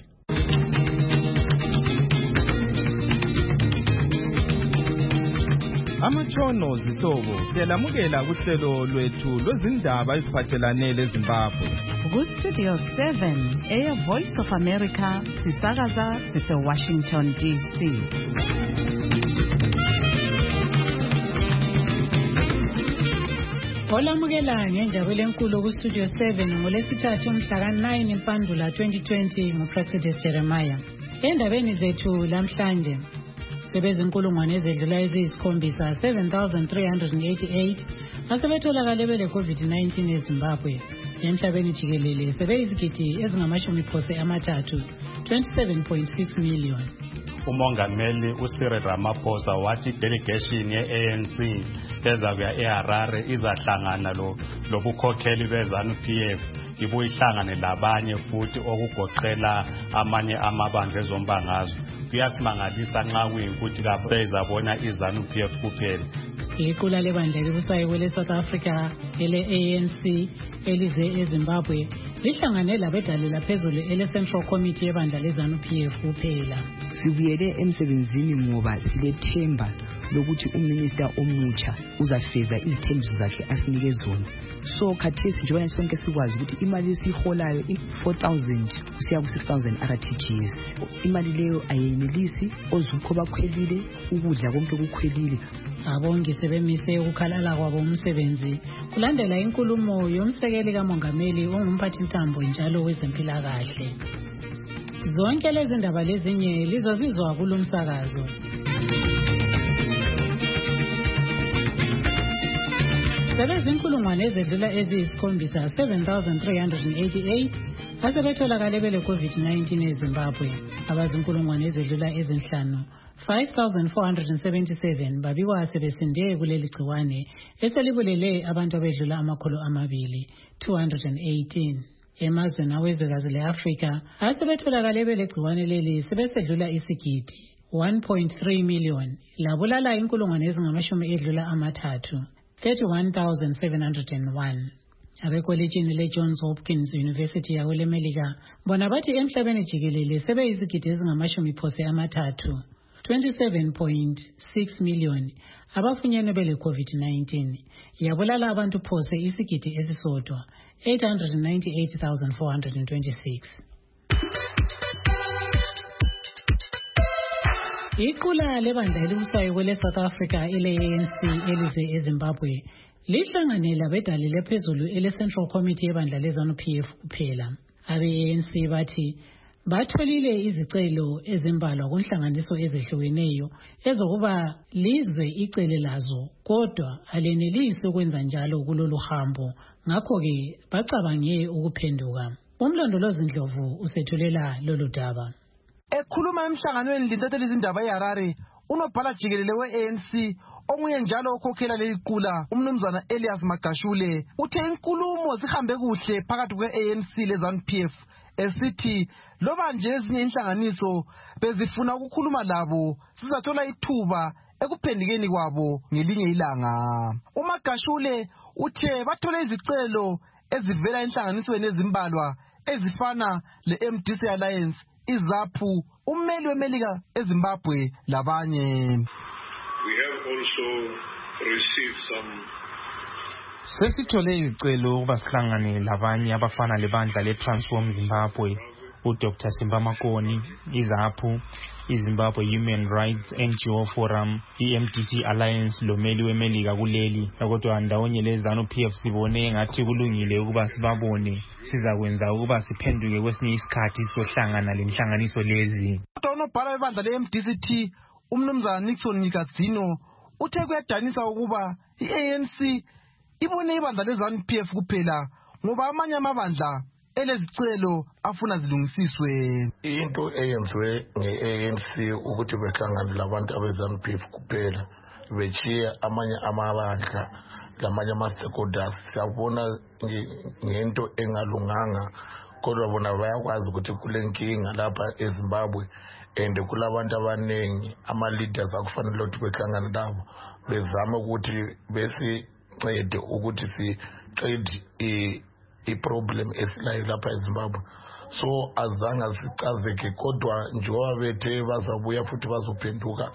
Amatshono zihlobo siyalamukela kuhlelo lwethu lwezindaba eziphathelane leZimbabwe. Ku-Studio seven eya Voice of America sisakaza sise-Washington D C. Olamukela ngenjabulo enkulu ku-Studio seven ngolesithathu umhla ka-nine Mpandula twenty twenty nguPrexidus Jeremiah. Endabeni zethu lamhlanje sebezinkulungwane ezedlula eziyisikhombisa seven thousand three hundred eighty-eight asebetholakale bele COVID nineteen eZimbabwe. Emhlabeni jikelele sebeyizigidi ezingamashumi phose amathathu twenty-seven point six million. Umongameli uCyril Ramaphosa wathi delegation ye-A N C ezakuya eHarare izahlangana lo lobukhokheli beZANU-P F ibuyihlangane labanye futhi okugoqela amanye amabandla ezombangazwe. Kuyasimangalisa nxa kuyikuthi bezabona iZANU-P F kuphela. Iqula lebandla elibusayo kwele South Africa ele-A N C elize eZimbabwe lihlangane labedlalela phezulu ele-Central Committee yebandla leZANU-P F kuphela. Sibuyele emsebenzini ngoba silethemba lokuthi uminister omutsha uzafeza izithembiso zakhe asinike zona. So khathesi njengoba sonke sikwazi ukuthi imali esiholayo four thousand kusiya ku six thousand R T G S. Imali leyo ayenelisi, ozukho bakhwelile, ukudla konke kukhwelile. Abongi sebemise ukukhalala kwabo umsebenzi kulandela inkulumo yomsekeli kamongameli ongumphathi ntambo njalo wezempilakahle. Zonke lezi ndaba lezinye lizozizwa kulomsakazo. Sebezinkulungwane ezedlula eziyisikhombisa seven thousand three hundred eighty-eight asebetholakale bele COVID nineteen eZimbabwe. Abazinkulungwane ezedlula ezinhlanu five thousand four hundred seventy-seven babikwa sebesinde kuleli gciwane eselibulele abantu abedlula amakhulu amabili two hundred eighteen. Emazweni awezwekazi le-Afrika asebetholakale bele gciwane leli sebesedlula isigidi one point three million labulala inkulungwane ezingamashumi edlula amathathu thirty-one thousand seven hundred one. Abekolejini le-Johns Hopkins University yakwelemelika bona bathi emhlabeni jikelele sebeyizigidi ezingamashumi phose amathathu twenty-seven point six million abafunyene bele COVID nineteen yabulala abantu phose isigidi esisodwa eight hundred ninety-eight thousand four hundred twenty-six. Iqula lebandla elibusayo kwele South Africa ele-A N C elize eZimbabwe lihlangane labedalile phezulu ele-Central Committee yebandla leZANU-P F kuphela. Abe-A N C bathi batholile izicelo ezimbalwa kunhlanganiso ezehlukeneyo ezokuba lizwe icele lazo kodwa alenelisi ukwenza njalo kulolu hambo, ngakho-ke bacabange ukuphenduka. Umlondolozi Ndlovu usethulela lolu daba. Ekhuluma emhlanganweni lintatheli izindaba eHarare, unobhala jikelele we-A N C omunye njalo okhokhela leli qula umnumzana Elias Magashule uthe inkulumo zihambe kuhle phakathi kwe-A N C leZANU-P F esithi loba nje ezinye inhlanganiso bezifuna ukukhuluma labo sizathola ithuba ekuphendikeni kwabo ngelinye ilanga. uMagashule uthe bathole izicelo ezivela enhlanganisweni ezimbalwa ezifana le-M D C Alliance, iZAPU, ummeli wemelika eZimbabwe labanye. We have also received some Sesithole izicelo ukuba sihlangane labanye abafana lebandla le-Transform Zimbabwe, uDr Simba Makoni, iZAPU, iZimbabwe Human Rights N G O Forum, i-M D C Alliance lomeli wemelika kuleli. Kodwa ndawonye leZANU-P F sibone ngathi kulungile ukuba sibabone, sizakwenza ukuba siphenduke kwesinye isikhathi sohlangana lenhlanganiso lezi. Kodwa unobhala webandla le-M D C T umnumzana Nixon Nyikadzino uthe kuyadanisa ukuba i-A N C ibone ibandla leZANU-P F kuphela ngoba amanye amabandla elezicelo afuna zilungisiswe. Into eyenziwe nge-A N C ukuthi behlangane labantu abeZANU-P F kuphela bechiya amanye amabandla lamanye ama-stakeholders siyabona ngento engalunganga, kodwa bona bayakwazi ukuthi kule nkinga lapha eZimbabwe and kulabantu abaningi ama-leaders akufanele ukuthi behlangane labo bezama ukuthi besincede ukuthi siqede iproblem esilayo lapha eZimbabwe. So azange sicazeke kodwa njengoba bethe bazabuya futhi bazophenduka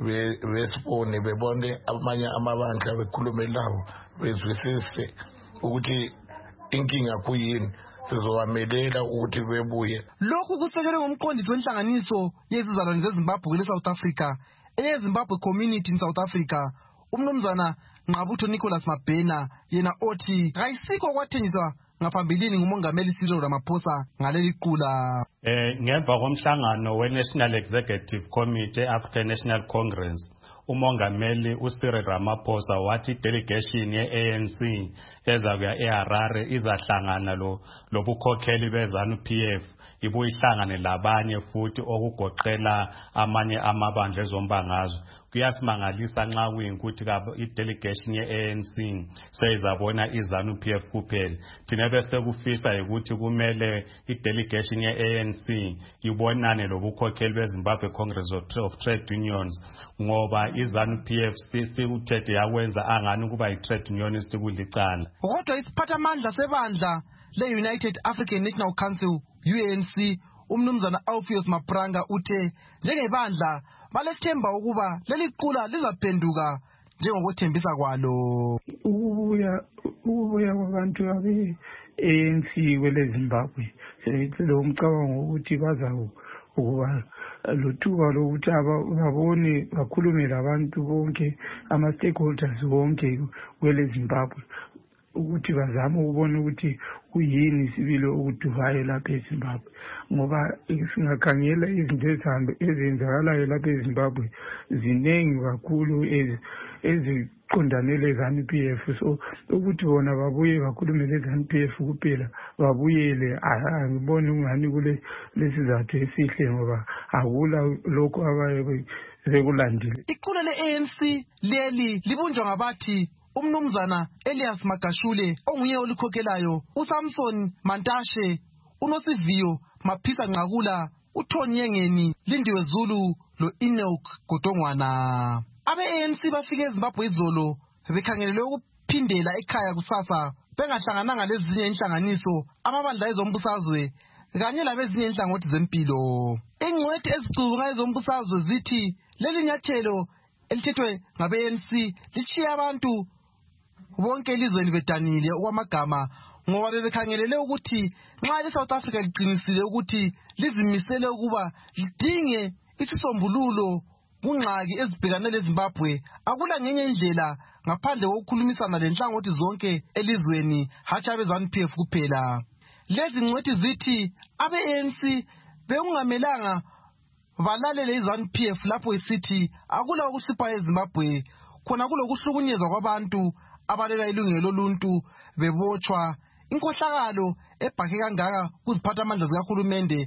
besibone bebone amanye amabandla bekhulume lawo bezwisise ukuthi inkinga kuyini sizowamelela ukuthi bebuye. Lokhu kusekelwe ngomqondisi wenhlanganiso yezizalwane zeZimbabwe le South Africa eyeZimbabwe Community in South Africa umnumzana Nqabutho Nicholas Mabhena yena othi kayisikho kwathenjiswa ngaphambilini ngumongameli Cyril Ramaphosa ngaleli qula. Eh ngemva komhlangano we-National Executive Committee African National Congress umongameli uCyril Ramaphosa wathi delegation ye-A N C ezakuya eHarare izahlangana lo lobukhokheli beZANU-P F ibuye ihlangane labanye futhi okugoqela amanye amabandla ezombangazwe. Kuyasimangalisa nxa kuyinkuthi i-delegation ye-A N C seyizabona iZANU-P F kuphela. Thina bese kufisa ukuthi kumele i-delegation ye-A N C ibonane lobukhokheli beZimbabwe Congress of Trade Unions ngoba iZANU-P F sikuthethe yakwenza angani kuba yi-trade unionist kulicala. Kodwa isiphathamandla sebandla le-United African National Council U N C umnumzana Alpheus Mapranga uthe njengebandla balethemba ukuba leli qula lizaphenduka njengokuthembisa kwalo. Ukubuya ukubuya kwabantu abe A N C kwele Zimbabwe sele umcabango ukuthi bazawo ukuba lothuba lokuthi babone bakhulume labantu bonke ama stakeholders bonke kwele Zimbabwe ukuthi bazame ukubona ukuthi kuyini sibile ukuduvayo lapha eZimbabwe ngoba singakhangela izinto ezenzakalayo lapha eZimbabwe zinengi kakhulu eziqondane leZANU P F. So ukuthi bona babuye bakhulume leZANU P F kuphela babuyele angiboni ungani kule lesizathu esihle ngoba akula lokho abaye bekulandile. Iqula le-A N C leli libunjwa ngabathi umnumzana Elias Magashule onguye olikhokhelayo uSamson Mantashe uNosiviyo Maphisa Nqakula uThoni Yengeni Lindiwe Zulu lo Enoch Godongwana. Abe-A N C bafike eZimbabwe izolo bekhangelele ukuphindela ekhaya kusasa bengahlangananga lezinye inhlanganiso amabandla ezombusazwe kanye labezinye inhlangothi zempilo. Ingcwethi ezicubunga ezombusazwe zithi leli nyathelo elithethwe ngabe-A N C lichiya abantu bonke elizweni bedanile okwamagama ngoba bebekhangelele ukuthi nxa leSouth Africa liqinisile ukuthi lizimisele ukuba lidinge isisombululo kungxaki ezibhekane leZimbabwe akula ngenye indlela ngaphandle kokukhulumisana lenhlangothi zonke elizweni hatshi abeZANU-P F kuphela. Lezi ngcwethi zithi abe-A N C bekungamelanga balalele iZANU-P F lapho isithi akula ukuhlupha eZimbabwe khona kulokuhlukunyezwa kwabantu abalela ilungelo loluntu bebotshwa inkohlakalo ebhake kangaka kuziphathamandla zikahulumende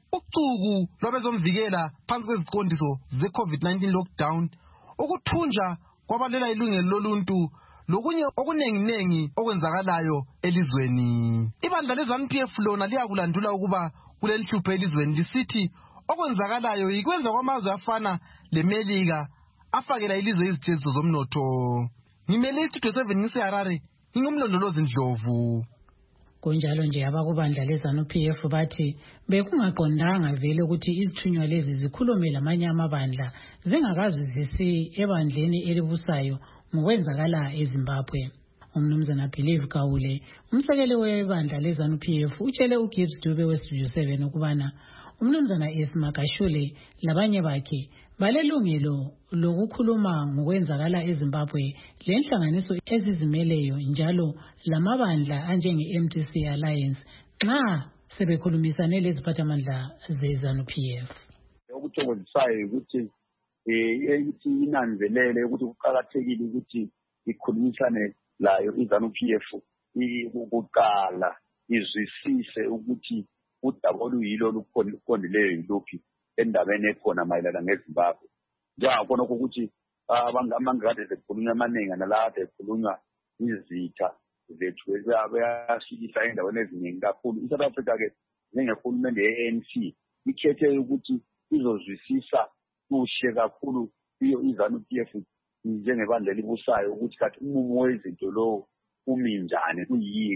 ucuku lwabezomvikela phansi kweziqondiso ze-COVID nineteen lockdown ukuthunja kwabalela ilungelo loluntu lokunye okunenginengi okwenzakalayo elizweni. Ibandla leZANU-P F lona liyakulandula ukuba kulelihlupho elizweni lisithi okwenzakalayo yikwenza kwamazwe afana leMelika afakela ilizwe izitheliso zomnotho. Ngimele istudio seven ngiseHarare ngingumlondolozi Ndlovu. Kunjalo nje abakubandla leZANU-P F bathi bekungaqondanga vele ukuthi izithunywa lezi zikhulume lamanye amabandla zingakazizisi ebandleni elibusayo ngokwenzakala eZimbabwe. Umnumzana Believe Kawule umsekeli webandla leZANU-P F utshele uGibbs Dube westudio seven ukubana umnumzana Esma Magashule labanye bakhe balelungelo lokukhuluma ngokwenzakala eZimbabwe lenhlanganiso ezizimeleyo njalo lamabandla anjenge-M T C Alliance nxa sebekhulumisane leziphathamandla zeZANU-P F. Okuthokozisayo ukuthi eh inanzelele ukuthi kuqakathekile ukuthi ikhulumisane layo iZANU-P F ukuqala izwisise ukuthi udaba oluyilo oluqondileyo yiluphi endabeni ekhona mayelana ngeZimbabwe. Njengakhona ukuthi amangade zekhulunywa amaningi nalapha ekhulunywa izitha zethu bayashikisa endaweni eziningi kakhulu. ISouth Africa-ke njengehulumende ye-A N C ikhethe ukuthi izozwisisa kuhle kakhulu iyo iZANU-P F njengebandla elibusayo ukuthi kathi umumo wezinto lo umi njani kuyini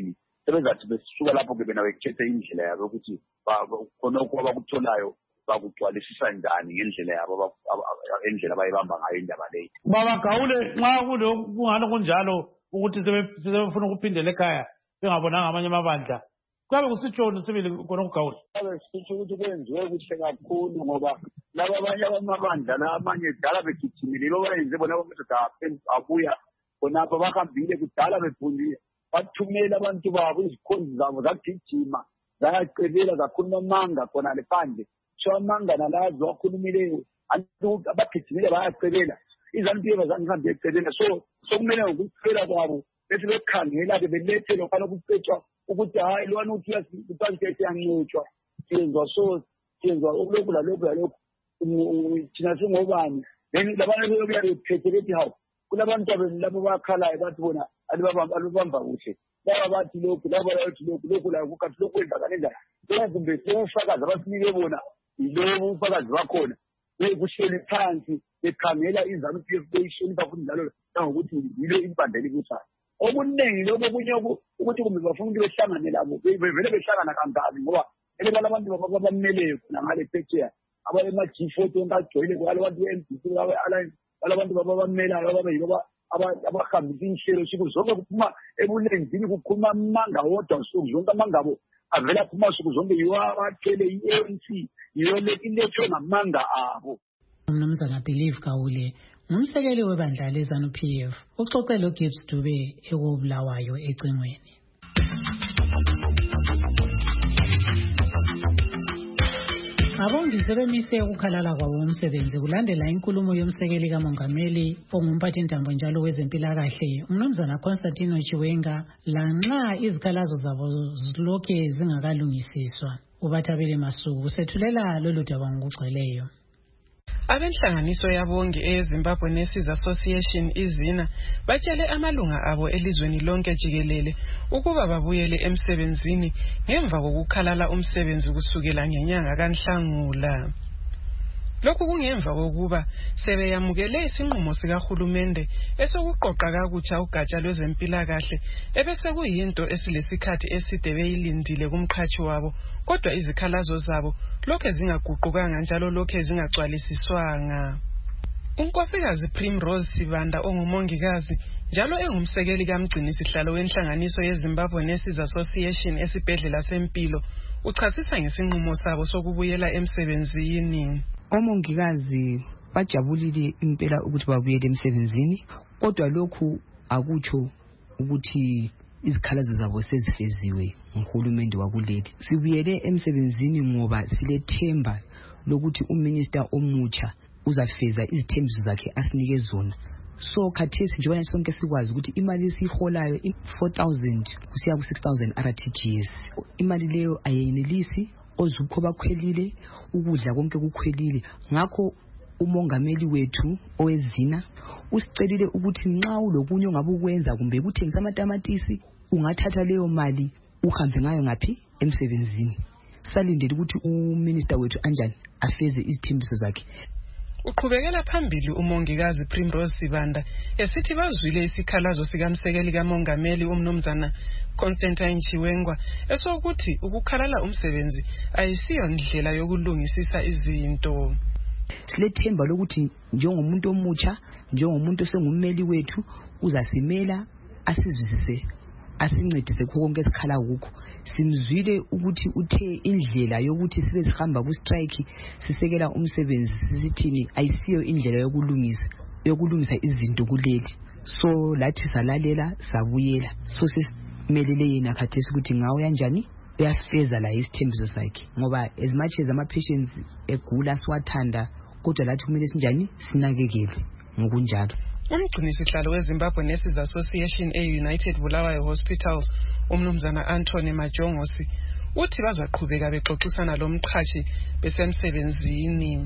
sebezathi besuka lapho-ke bena bekhethe indlela yabo ukuthi khonokho abakutholayo bakugcwalisisa njani ngendlela yabo endlela abayibamba ngayo indaba leyo. Baba Gawule, nxa kungalo kunjalo ukuthi sebefuna ukuphindela ekhaya bengabonanga amanye amabandla, kuyabe kusitshoni sibili khonokho Gawule? Kuyabe kusitsho ukuthi kwenziwe kuhle kakhulu ngoba laba abanye amabandla la amanye dala begijimile yibo bayenze bona bokuthi abuya khonapho bahambile kudala befundile bathumela abantu babo izikhonzi zabo zagijima zayaqebela zakhuluma amanga khona lephandle so amanga nalazo wakhulumileyo abagijimile bayaqebela izantu yebo zangihambe eqebela so sokumele ukucela kwabo bese bekhangela-ke belethe lokho ukucetshwa ukuthi hayi lwana uthi uyasithathe yancotshwa siyenzwa so siyenzwa okulokhu lalokhu lalokhu thina singobani then labantu beyobuya bephethe bethi hawu kulabantu labo bakhalayo bathi bona alibamba kuhle laba bathi lokhu laba bathi lokhu lokhu la kukathi lokhu kwenzakala njani so kumbe sewufakazi abasinike bona yilobo ufakazi bakhona bekuhleli phansi bekhangela izanu P F beyihlonipha futhi njalo nangokuthi yilo impandela ikusayo okuningi lokho okunye ukuthi kumbe bafuna ukuthi behlangane labo bevele behlangana kangabi ngoba ele balabantu babameleyo khona ngale picture abale ma G forty onkajoyile kwalo bantu be-M D C alliance balabantu babamelayo ababe yibo abahambisa inhlelo siku zonke kuphuma ebulenzini kukhuluma amanga wodwa nsuku zonke amangabo avela phuma suku zonke yiwo abathele i-A N C yiyo ilethwe ngamanga abo. Umnumzana Believe Gawule ngumsekeli webandla leZANU P F uxoxela uGibbs Dube ekobulawayo ecingweni. Abongisi bemise ukukhalala kwabo umsebenzi kulandela inkulumo yomsekeli kamongameli ongumphathintambo njalo wezempilakahle umnumzana Constantino Chiwenga lanxa izikhalazo zabo zilokhe zingakalungisiswa. Ubathabele Masuku usethulela lolu daba ngokugcweleyo. Abenhlanganiso yabongi eZimbabwe Nurses Association izina batshele amalunga abo elizweni lonke jikelele ukuba babuyele emsebenzini ngemva kokukhalala umsebenzi kusukela ngenyanga kaNhlangula. Lokhu kungemva kokuba sebeyamukele isinqumo sikahulumende esokuqoqa kakutsha ugatsha lwezempilakahle ebese kuyinto esilesikhathi eside beyilindile kumqhathi wabo kodwa izikhalazo zabo lokho zingaguqukanga njalo lokho zingagcwalisiswanga. Unkosikazi Primrose Sibanda ongumongikazi njalo engumsekeli kamgcini sihlalo wenhlanganiso yeZimbabwe Nurses Association esibhedlela sempilo uchasisa ngesinqumo sabo sokubuyela emsebenzini. Omongikazi bajabulile impela ukuthi babuyele emsebenzini kodwa lokhu akutsho ukuthi izikhalazo zabo sezifeziwe nguhulumende wakuleli. Sibuyele emsebenzini ngoba silethemba lokuthi uminister omutsha uzafeza izithembiso zakhe asinike zona. So khathesi njengoba sonke sikwazi ukuthi imali esiholayo four thousand kusiya ku six thousand R T G S imali leyo ayenelisi ozukho bakhwelile ukudla konke kukhwelile ngakho umongameli wethu owezina usicelile ukuthi nxa ulokunye ongabukwenza kumbe kuthengisa amatamatisi ungathatha leyo mali uhambe ngayo ngaphi emsebenzini. Salindele ukuthi uminister wethu anjani afeze izithembiso zakhe. Uqhubekela phambili umongikazi Primrose Sibanda esithi bazwile isikhalazo sikamsekeli kamongameli umnumzana Constantine Chiwenga esokuthi ukukhalala umsebenzi ayisiyo ndlela yokulungisisa izinto. Silethemba lokuthi njengomuntu omutsha njengomuntu osengummeli wethu uzasimela asizwisise asincedise konke esikhala kukho. Simzwile ukuthi uthe indlela yokuthi sibe sihamba ku strike sisekela umsebenzi sisithini ayisiyo indlela yokulungisa yokulungisa izinto kuleli. So lathi salalela sabuyela. So sesimelele yena khathesi ukuthi ngawo kanjani uyafeza la isithembiso sakhe ngoba as much as ama patients egula siwathanda kodwa lathi kumele sinjani sinakekelwe ngokunjalo. Umgcini sihlalo weZimbabwe Nurses Association e-United Bulawayo Hospital umnumzana Anthony Majongosi uthi bazaqhubeka bexoxisana lomqhashi besemsebenzini.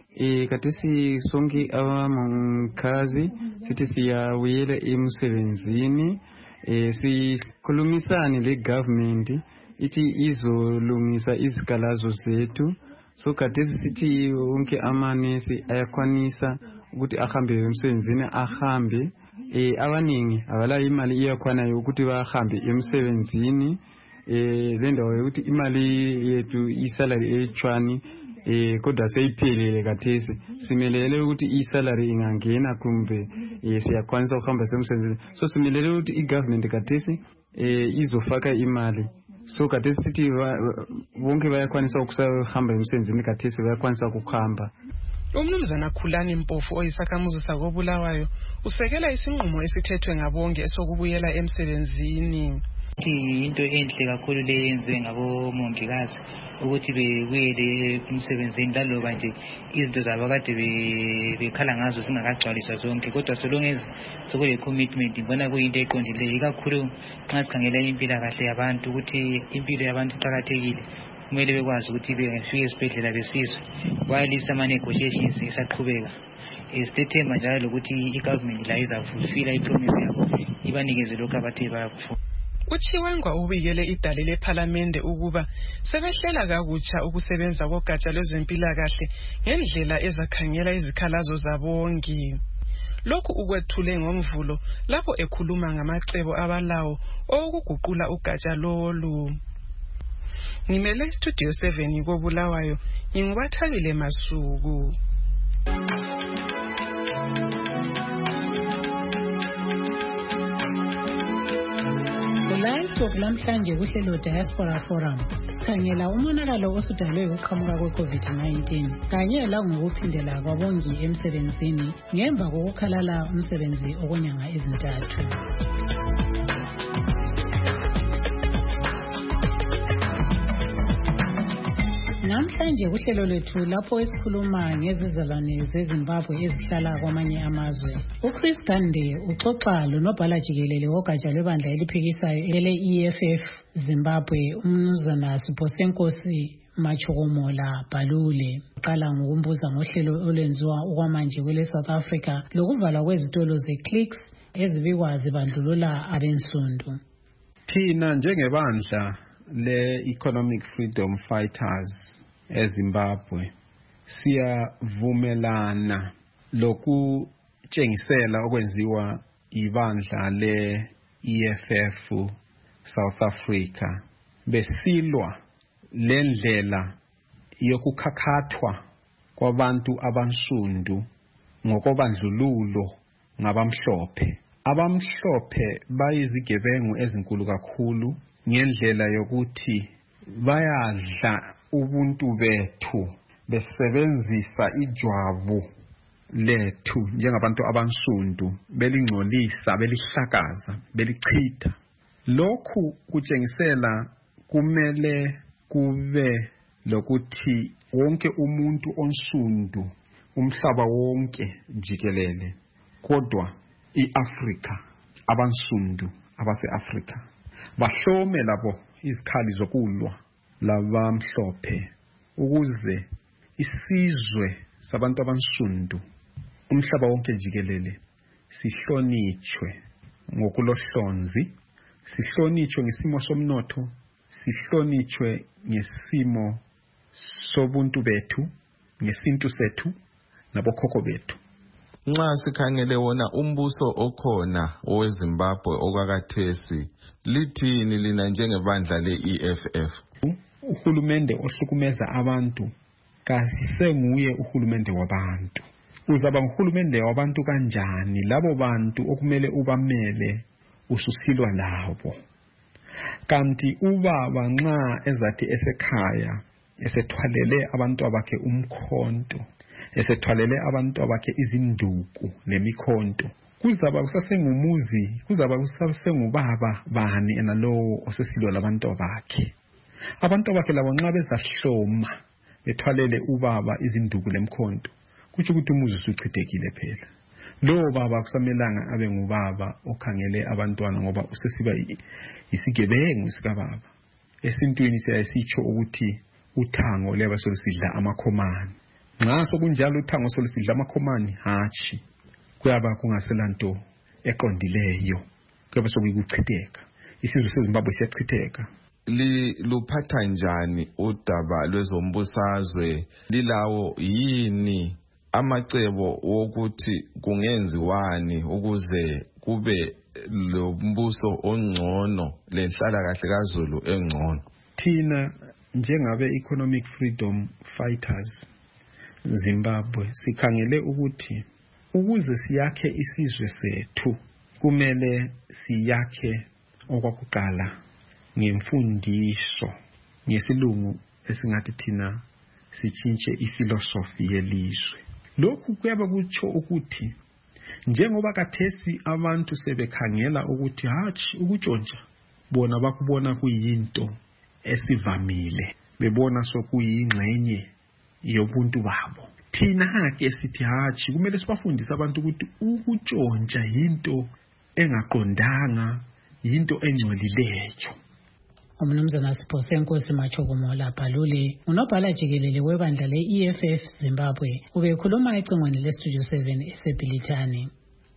Eh kathesi sonke abamongikazi sithi siyawuyela emsebenzini eh sikhulumisane le government ithi izolungisa izikhalazo zethu. So kathesi sithi wonke amanesi ayakwanisa ukuthi ahambe emsebenzini ahambe eh abaningi abala imali iyakhona ukuthi bahambe emsebenzini eh lendawo yokuthi imali yethu isalary echwani eh kodwa seyiphelele kathesi simelele ukuthi isalary ingangena kumbe eh siyakwanisa ukuhamba semsebenzini so simelele ukuthi igovernment kathesi eh izofaka imali so kathesi sithi bonke bayakwanisa ukuhamba emsebenzini kathesi bayakwanisa ukuhamba. Umnumzana Khulani Mpofu oyisakhamuzi sakobulawayo usekela isinqumo esithethwe ngabonke esokubuyela emsebenzini. Into enhle kakhulu le yenziwe ngabomongikazi ukuthi bebuyele emsebenzini laloba nje izinto zabo kade bekhala ngazo zingakagcwaliswa zonke kodwa solongeze sokule commitment ngibona kuyinto eqondileyo ikakhulu nxa sikhangela impilakahle yabantu ukuthi impilo yabantu iqakathekile kumele bekwazi ukuthi befike esibhedlela besizwe while isama negotiations isaqhubeka esithemba njalo ukuthi igovernment la izafulfilla ipromise yabo ibanikeze lokho abathe bayakufuna. Uchiwengwa ubikele idale leParliament ukuba sebehlela kakutsha ukusebenza kogatsha lwezempilakahle ngendlela ezakhangela izikhalazo zabongi. Lokhu ukwethule ngomvulo lapho ekhuluma ngamacebo abalawo okuguqula ugatsha lolu. Ngimele Studio seven kobulawayo ngingubathabile Masuku. Live lamhlanje kuhlelo Diaspora Forum khangela umonakalo osudalwe ukuqhamuka kwe-COVID nineteen kanye langokuphindela kwabongi emsebenzini ngemva kokukhalala umsebenzi okonyanga ezintathu. Namhlanje kuhlelo lethu lapho esikhuluma ngezizalwane zeZimbabwe ezihlala kwamanye amazwe. uChris Gande uxoxa lonobhala jikelele wogatsha lwebandla eliphikisayo ele E F F Zimbabwe umnumzana Siposenkosi Machukomola Balule. Uqala ngokumbuza ngohlelo olwenziwa okwamanje kwele South Africa lokuvalwa kwezitolo zeClicks ezibikwa zibandlulula abensundu. Thina njengebandla le-Economic Freedom Fighters eZimbabwe siyavumelana lokutshengisela okwenziwa ibandla le-E F F South Africa besilwa lendlela yokukhakhathwa kwabantu abansundu ngokobandlululo ngabamhlophe. Abamhlophe bayizigebengu ezinkulu kakhulu ngendlela yokuthi bayadla ubuntu bethu besebenzisa ijwabu lethu njengabantu abansundu belingcolisa belihlakaza belichitha. Lokhu kutshengisela kumele kube lokuthi wonke umuntu onsundu umhlaba wonke jikelele kodwa iAfrika abansundu abase-Afrika bahlome labo izikhali zokulwa labamhlophe ukuze isizwe sabantu abansundu umhlaba wonke jikelele sihlonitshwe ngokulohlonzi, sihlonitshwe ngesimo somnotho, sihlonitshwe ngesimo sobuntu bethu, ngesintu sethu nabokhokho bethu. Nxa sikhangele wona umbuso okhona oweZimbabwe okwakathesi lithini lina njengebandla le-E F F? Uhulumende ohlukumeza abantu kasenguye uhulumende wabantu. Uzaba nguhulumende wabantu kanjani labo bantu okumele ubamele ususilwa labo? Kanti ubaba nxa ezathi esekhaya esethwalele abantu abakhe umkhonto, esethwalele abantu abakhe izinduku nemikhonto, kuzaba kusasengumuzi, kuzaba kusasengubaba bani ena lowo osesilwa labantu bakhe. Abantu bakhe labo nxa bezahloma bethwalele ubaba izinduku lemkhonto, kutsho ukuthi umuzi usuchithekile phela. Lo baba kusamelanga abe ngubaba okhangele abantwana ngoba usesiba isigebengu sikababa. Esintwini siyasitsho ukuthi uthango leba solusidla amakhomani. Nxa sokunjalo uthango solusidla amakhomani hatshi kuyaba kungaselanto eqondileyo, kuyaba sokuyikuchitheka. Isizwe seZimbabwe siyachitheka. Li luphatha njani udaba lwezombusazwe? Lilawo yini amacebo wokuthi kungenziwani ukuze kube lo mbuso ongcono lenhlala kahle kaZulu engcono. Thina njengabe economic freedom fighters Zimbabwe sikhangele ukuthi ukuze siyakhe isizwe sethu kumele siyakhe okwakuqala ngemfundiso ngesilungu esingathi thina sitshintshe ifilosofi yelizwe. Lokhu kuyaba kutsho ukuthi njengoba kathesi abantu sebekhangela ukuthi hatshi ukutshontsha bona bakubona kuyinto esivamile, bebona sokuyingxenye yobuntu babo. Thina ke sithi hatshi kumele sibafundise abantu ukuthi ukutshontsha yinto engaqondanga, yinto engcolileyo. Umnumzana Sipho Senkosi Machokomola Bhalule unobhala jikelele webandla le-E F F Zimbabwe ubekhuluma ecingweni le-Studio seven eseBhilitane.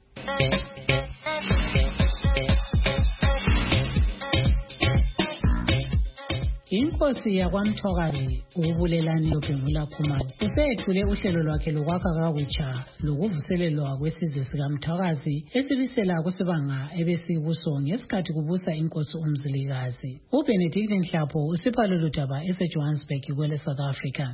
Inkosi yakwaMthokazi ukubulelani loBhengula Khumalo usethule uhlelo lwakhe lokwakha kakutsha lokuvuselelwa kwesizwe sikaMthokazi esibisela kusibanga ebesikuso ngesikhathi kubusa inkosi uMzilikazi. uBenedict Nhlapho usipha lolu daba eseJohannesburg kwele South Africa.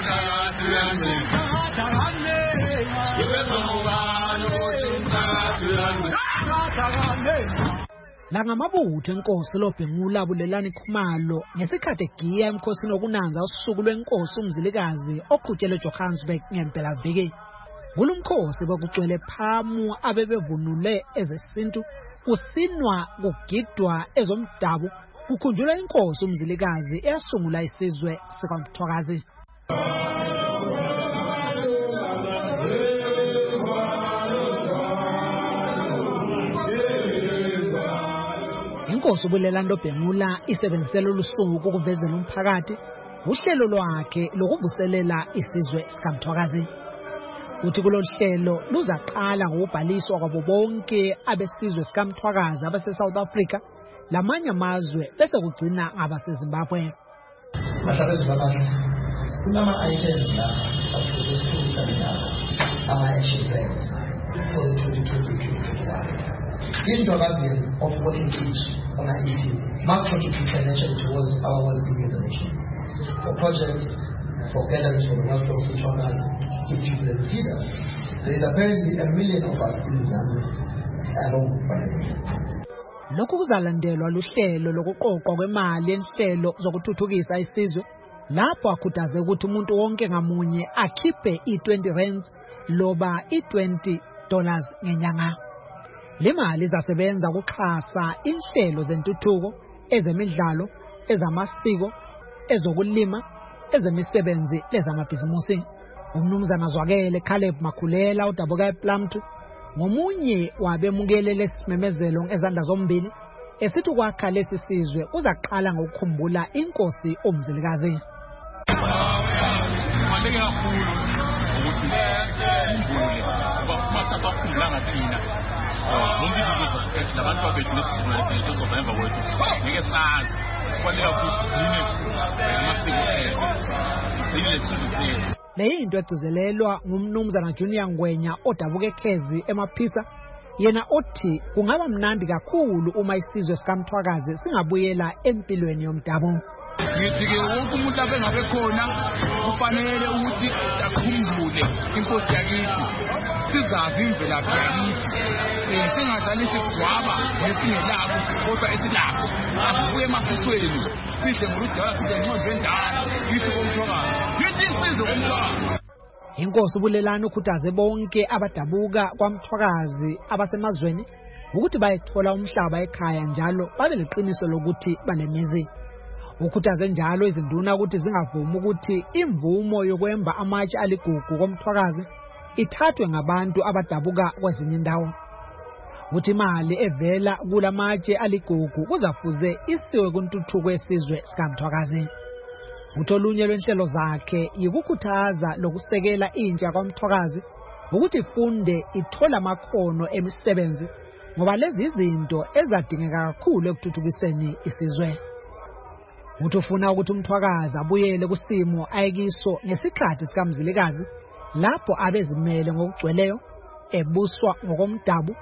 La ngamabutho enkosi loBhengula Bulelani Khumalo ngesikhathi egiya emkhosini okunanza usuku lwenkosi uMzilikazi oqhutshelwe eJohannesburg ngempelaviki. Kulumkhosi bekucwele phamu abebevunule ezesintu, kusinwa kugidwa ezomdabu, kukhunjulwa inkosi uMzilikazi eyasungula isizwe sikaMthokazi. Inkosi uBulelani loBhengula isebenzisela ulusuku ukuvezela umphakathi uhlelo lwakhe lokuvuselela isizwe sikaMthokazi. Uthi kulolu hlelo luzaqala ngokubhaliswa kwabo bonke abesizwe sikaMthokazi abase-South Africa lamanye amazwe bese kugcina ngabaseZimbabwe. Kunama-items la afuze ama-action plans for the twenty twenty to twenty twenty-one. Indwakazi of working each on our eighteen must contribute financially towards our well-being in the nation. For projects, for gatherings for the World Cup International Institute and leaders, there is apparently a million of us in Zambia alone by the way. Lokhu kuzalandelwa luhlelo lokuqoqwa kwemali yenhlelo zokuthuthukisa isizwe, lapho akhuthaze ukuthi umuntu wonke ngamunye akhiphe i-twenty rands loba i-twenty dollars ngenyanga. Le mali izasebenza ukuxhasa inhlelo zentuthuko, ezemidlalo, ezamasiko, ezokulima, ezemisebenzi lezamabhizimusi. Umnumzana Zwakele Caleb Makhulela udabuka ePlumtu ngomunye wabemukele lesimemezelo ngezandla zombili esithi kwakha lesi sizwe uzaqala ngokukhumbula inkosi uMzilikazi. Kubaluleke kakhulu ukuthi umbule baphuma sabakhulanga thina bonke izizwe labantu abethu lesizwe lesizwe sobayemva kwethu ngeke sazi kubaluleke kakhulu amasiko ethu silesizwe. Le into egcizelelwa ngumnumzana Junior Ngwenya odabuka eKhezi emaphisa, yena othi kungaba mnandi kakhulu uma isizwe sikaMthwakazi singabuyela empilweni yomdabu. Ngithi ke wonke umuntu abengabe khona kufanele ukuthi akhumbule inkosi yakithi, sizazi imvelaphi yakithi, singadlalisi kugwaba nesingelapho kodwa esilapho, asibuye emasisweni sidle ngoludala sidle ngencondvo endala yithi komthwakazi yithi insizwe komthwakazi. Inkosi uBulelani ukhuthaze bonke abadabuka kwaMthwakazi abasemazweni ukuthi bayethola umhlaba ekhaya njalo babe leqiniso lokuthi banemizi. Ukhuthaze njalo izinduna ukuthi zingavumi ukuthi imvumo yokwemba amatshe aligugu komthwakazi ithathwe ngabantu abadabuka kwezinye indawo. Uthi imali evela kulamatshe aligugu kuzafuze isiwe kuntuthuko yesizwe sikaMthwakazi. Utholunye lwenhlelo zakhe yikukhuthaza lokusekela intsha kwaMthwakazi ukuthi ifunde ithola amakhono emisebenzi ngoba lezi izinto ezadingeka kakhulu ekuthuthukiseni isizwe. Uthi ufuna ukuthi uMthwakazi abuyele kusimo ayekiso ngesikhathi sikaMzilikazi lapho abezimele ngokugcweleyo, ebuswa ngokomdabu,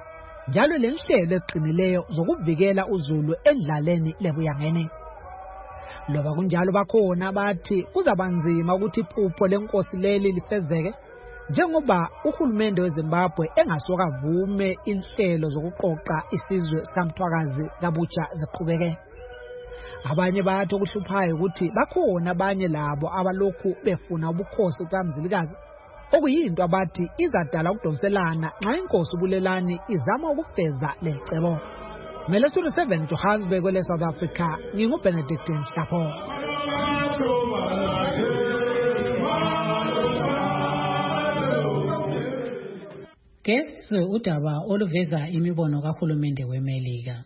njalo lenhlelo eqinileyo zokuvikela uZulu endlaleni lebuyangene. Loba kunjalo bakhona bathi kuzabanzima ukuthi iphupho lenkosi leli lifezeke njengoba uhulumende weZimbabwe engasoka vume inhlelo zokuqoqa isizwe sikaMthwakazi kabutsha ziqhubeke. Abanye bathi okuhluphayo ukuthi bakhona abanye labo abalokhu befuna ubukhosi kaMzilikazi, okuyinto abathi izadala ukudonselana nxa inkosi uBulelani izama ukufeza lecebo. Melesulu seven Johannesburg kwele South Africa, nginguBenedict Nhlapho. Kesizwe udaba oluveza imibono kahulumende weMelika.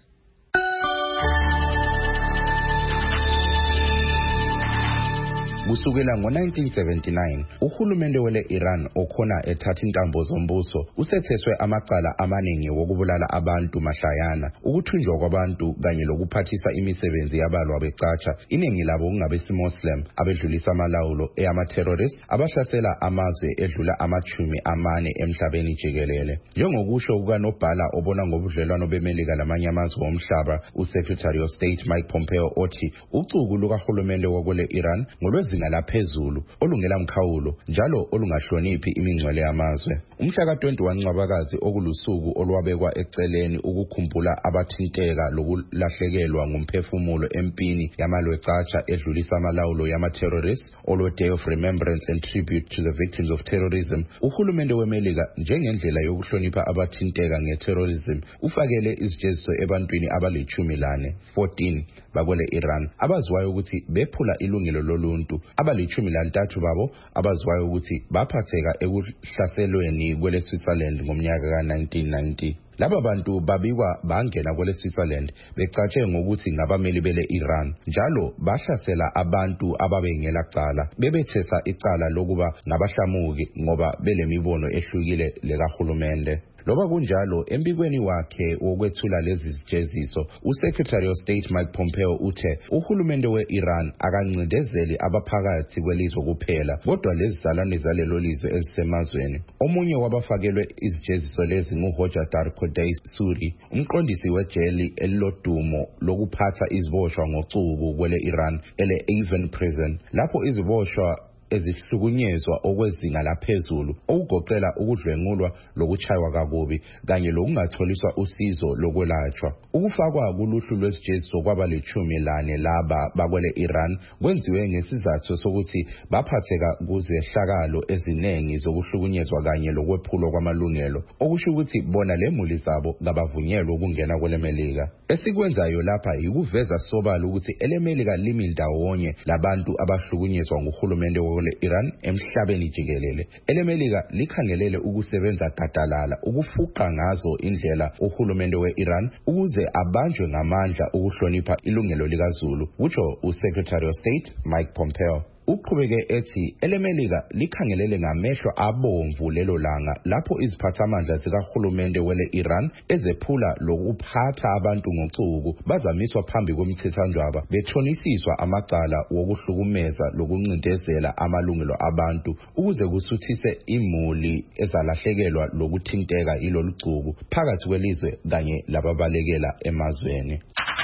Kusukela ngo-nineteen seventy-nine uhulumende wele Iran okhona ethatha intambo zombuso usetheswe amacala amaningi wokubulala abantu mahlayana, ukuthunjwa kwabantu kanye lokuphathisa imisebenzi yabalwa becatsha, iningi labo kungabesimoslim abedlulisa amalawulo eyama-terrorist abahlasela amazwe edlula amachumi amane emhlabeni jikelele. Njengokusho kukanobhala obona ngobudlelwano beMelika lamanye amazwe omhlaba, uSecretary of State Mike Pompeo othi ucuku lukahulumende wakwele Iran ngolwezi laphezulu olungela mkhawulo njalo olungahloniphi imingcwele yamazwe. Umhla ka-twenty-one Ncwabakazi okulusuku olwabekwa eceleni ukukhumbula abathinteka lokulahlekelwa ngumphefumulo empini yamalwe catsha edlulisa amalawulo yama-terrorists, olwe Day of Remembrance and Tribute to the Victims of Terrorism. Uhulumende weMelika njengendlela yokuhlonipha abathinteka nge-terrorism ufakele izijeziso ebantwini abalichumi lane fourteen bakwele Iran abaziwayo ukuthi bephula ilungelo loluntu, abalichumi lantathu babo abaziwayo ukuthi baphatheka ekuhlaselweni kwele Switzerland ngomnyaka ka nineteen ninety. Laba bantu babikwa bangena kwele Switzerland becatshe ngokuthi ngabameli bele Iran, njalo bahlasela abantu ababengela cala, bebethesa icala lokuba ngabahlamuki ngoba belemibono ehlukile lekahulumende. Loba kunjalo embikweni wakhe wokwethula lezi zijeziso, uSecretary of State Mike Pompeo uthe uhulumende we-Iran akancindezeli abaphakathi kwelizwe kuphela kodwa lezi zalane zalelo lizwe ezisemazweni. Omunye wabafakelwe izijeziso lezi nguHojadar Kodai Suri, umqondisi wejeli elilodumo lokuphatha iziboshwa ngocuku kwele Iran ele Avon Prison, lapho iziboshwa ezihlukunyezwa okwezinga laphezulu okugoqela ukudlwengulwa lokuchaywa kakubi kanye lokungatholiswa usizo lokwelatshwa. Ukufakwa kuluhlu lwesijeziso kwabalichumi lane laba bakwele Iran kwenziwe ngesizathu sokuthi baphatheka kuzehlakalo ezinengi zokuhlukunyezwa kanye lokwephulwa kwamalungelo, okusho ukuthi bona lemuli zabo kabavunyelwe ukungena kwele Melika. Esikwenzayo lapha yikuveza sobala ukuthi elemelika limi ndawonye labantu abahlukunyezwa nguhulumende le Iran emhlabeni jikelele. Elemelika likhangelele ukusebenza gadalala ukufuqa ngazo indlela uhulumende we-Iran ukuze abanjwe ngamandla ukuhlonipha ilungelo likaZulu, utsho uSecretary of State Mike Pompeo. Uqhubeke ethi elemelika likhangelele ngamehlo abomvu lelo langa lapho iziphathamandla zikahulumende wele Iran ezephula lokuphatha abantu ngocuku bazamiswa phambi komthethandaba bethonisiswa amacala wokuhlukumeza lokuncindezela amalungelo abantu ukuze kusuthise imuli ezalahlekelwa lokuthinteka ilolu cuku phakathi kwelizwe kanye lababalekela emazweni.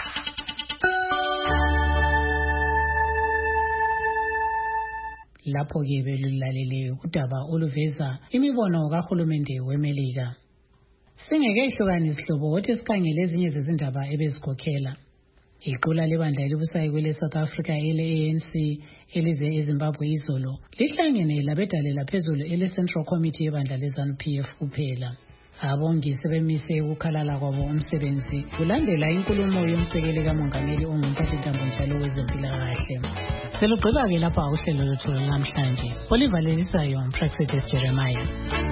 Lapho ke belulalele udaba oluveza imibono kahulumende weMelika. Singeke ihlukane isihlobo wothi sikhangele ezinye zezindaba ebezikhokhela. Iqula lebandla elibusayo kwele South Africa ele A N C elize eZimbabwe izolo lihlangene labedalela phezulu ele Central Committee yebandla leZANU P F kuphela. Abongi sebemise ukukhalala kwabo umsebenzi kulandela inkulumo yomsekeli kamongameli ongumphathintambo njalo wezempilakahle. Selugqiba ke lapha uhlelo lwethu namhlanje. Oliver Lelisayo, Praxedes Jeremiah.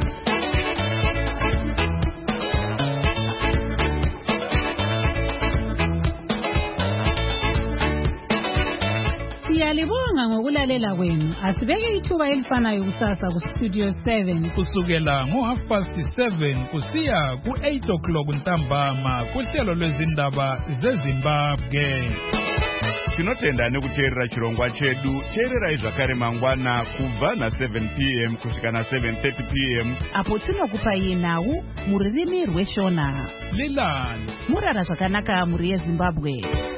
Siyalibonga ngokulalela kwenu. Asibeke ithuba elifanayo kusasa ku Studio seven kusukela ngo half past seven kusiya ku eight o'clock ntambama kuhlelo lwezindaba zeZimbabwe. tinotenda nekuteerera chirongwa chedu. Teererai zvakare mangwana kubva na7 p m kusvika na7 thirty p m apo tinokupai nhau muririmi rweshona. Lilan murara zvakanaka muri yeZimbabwe.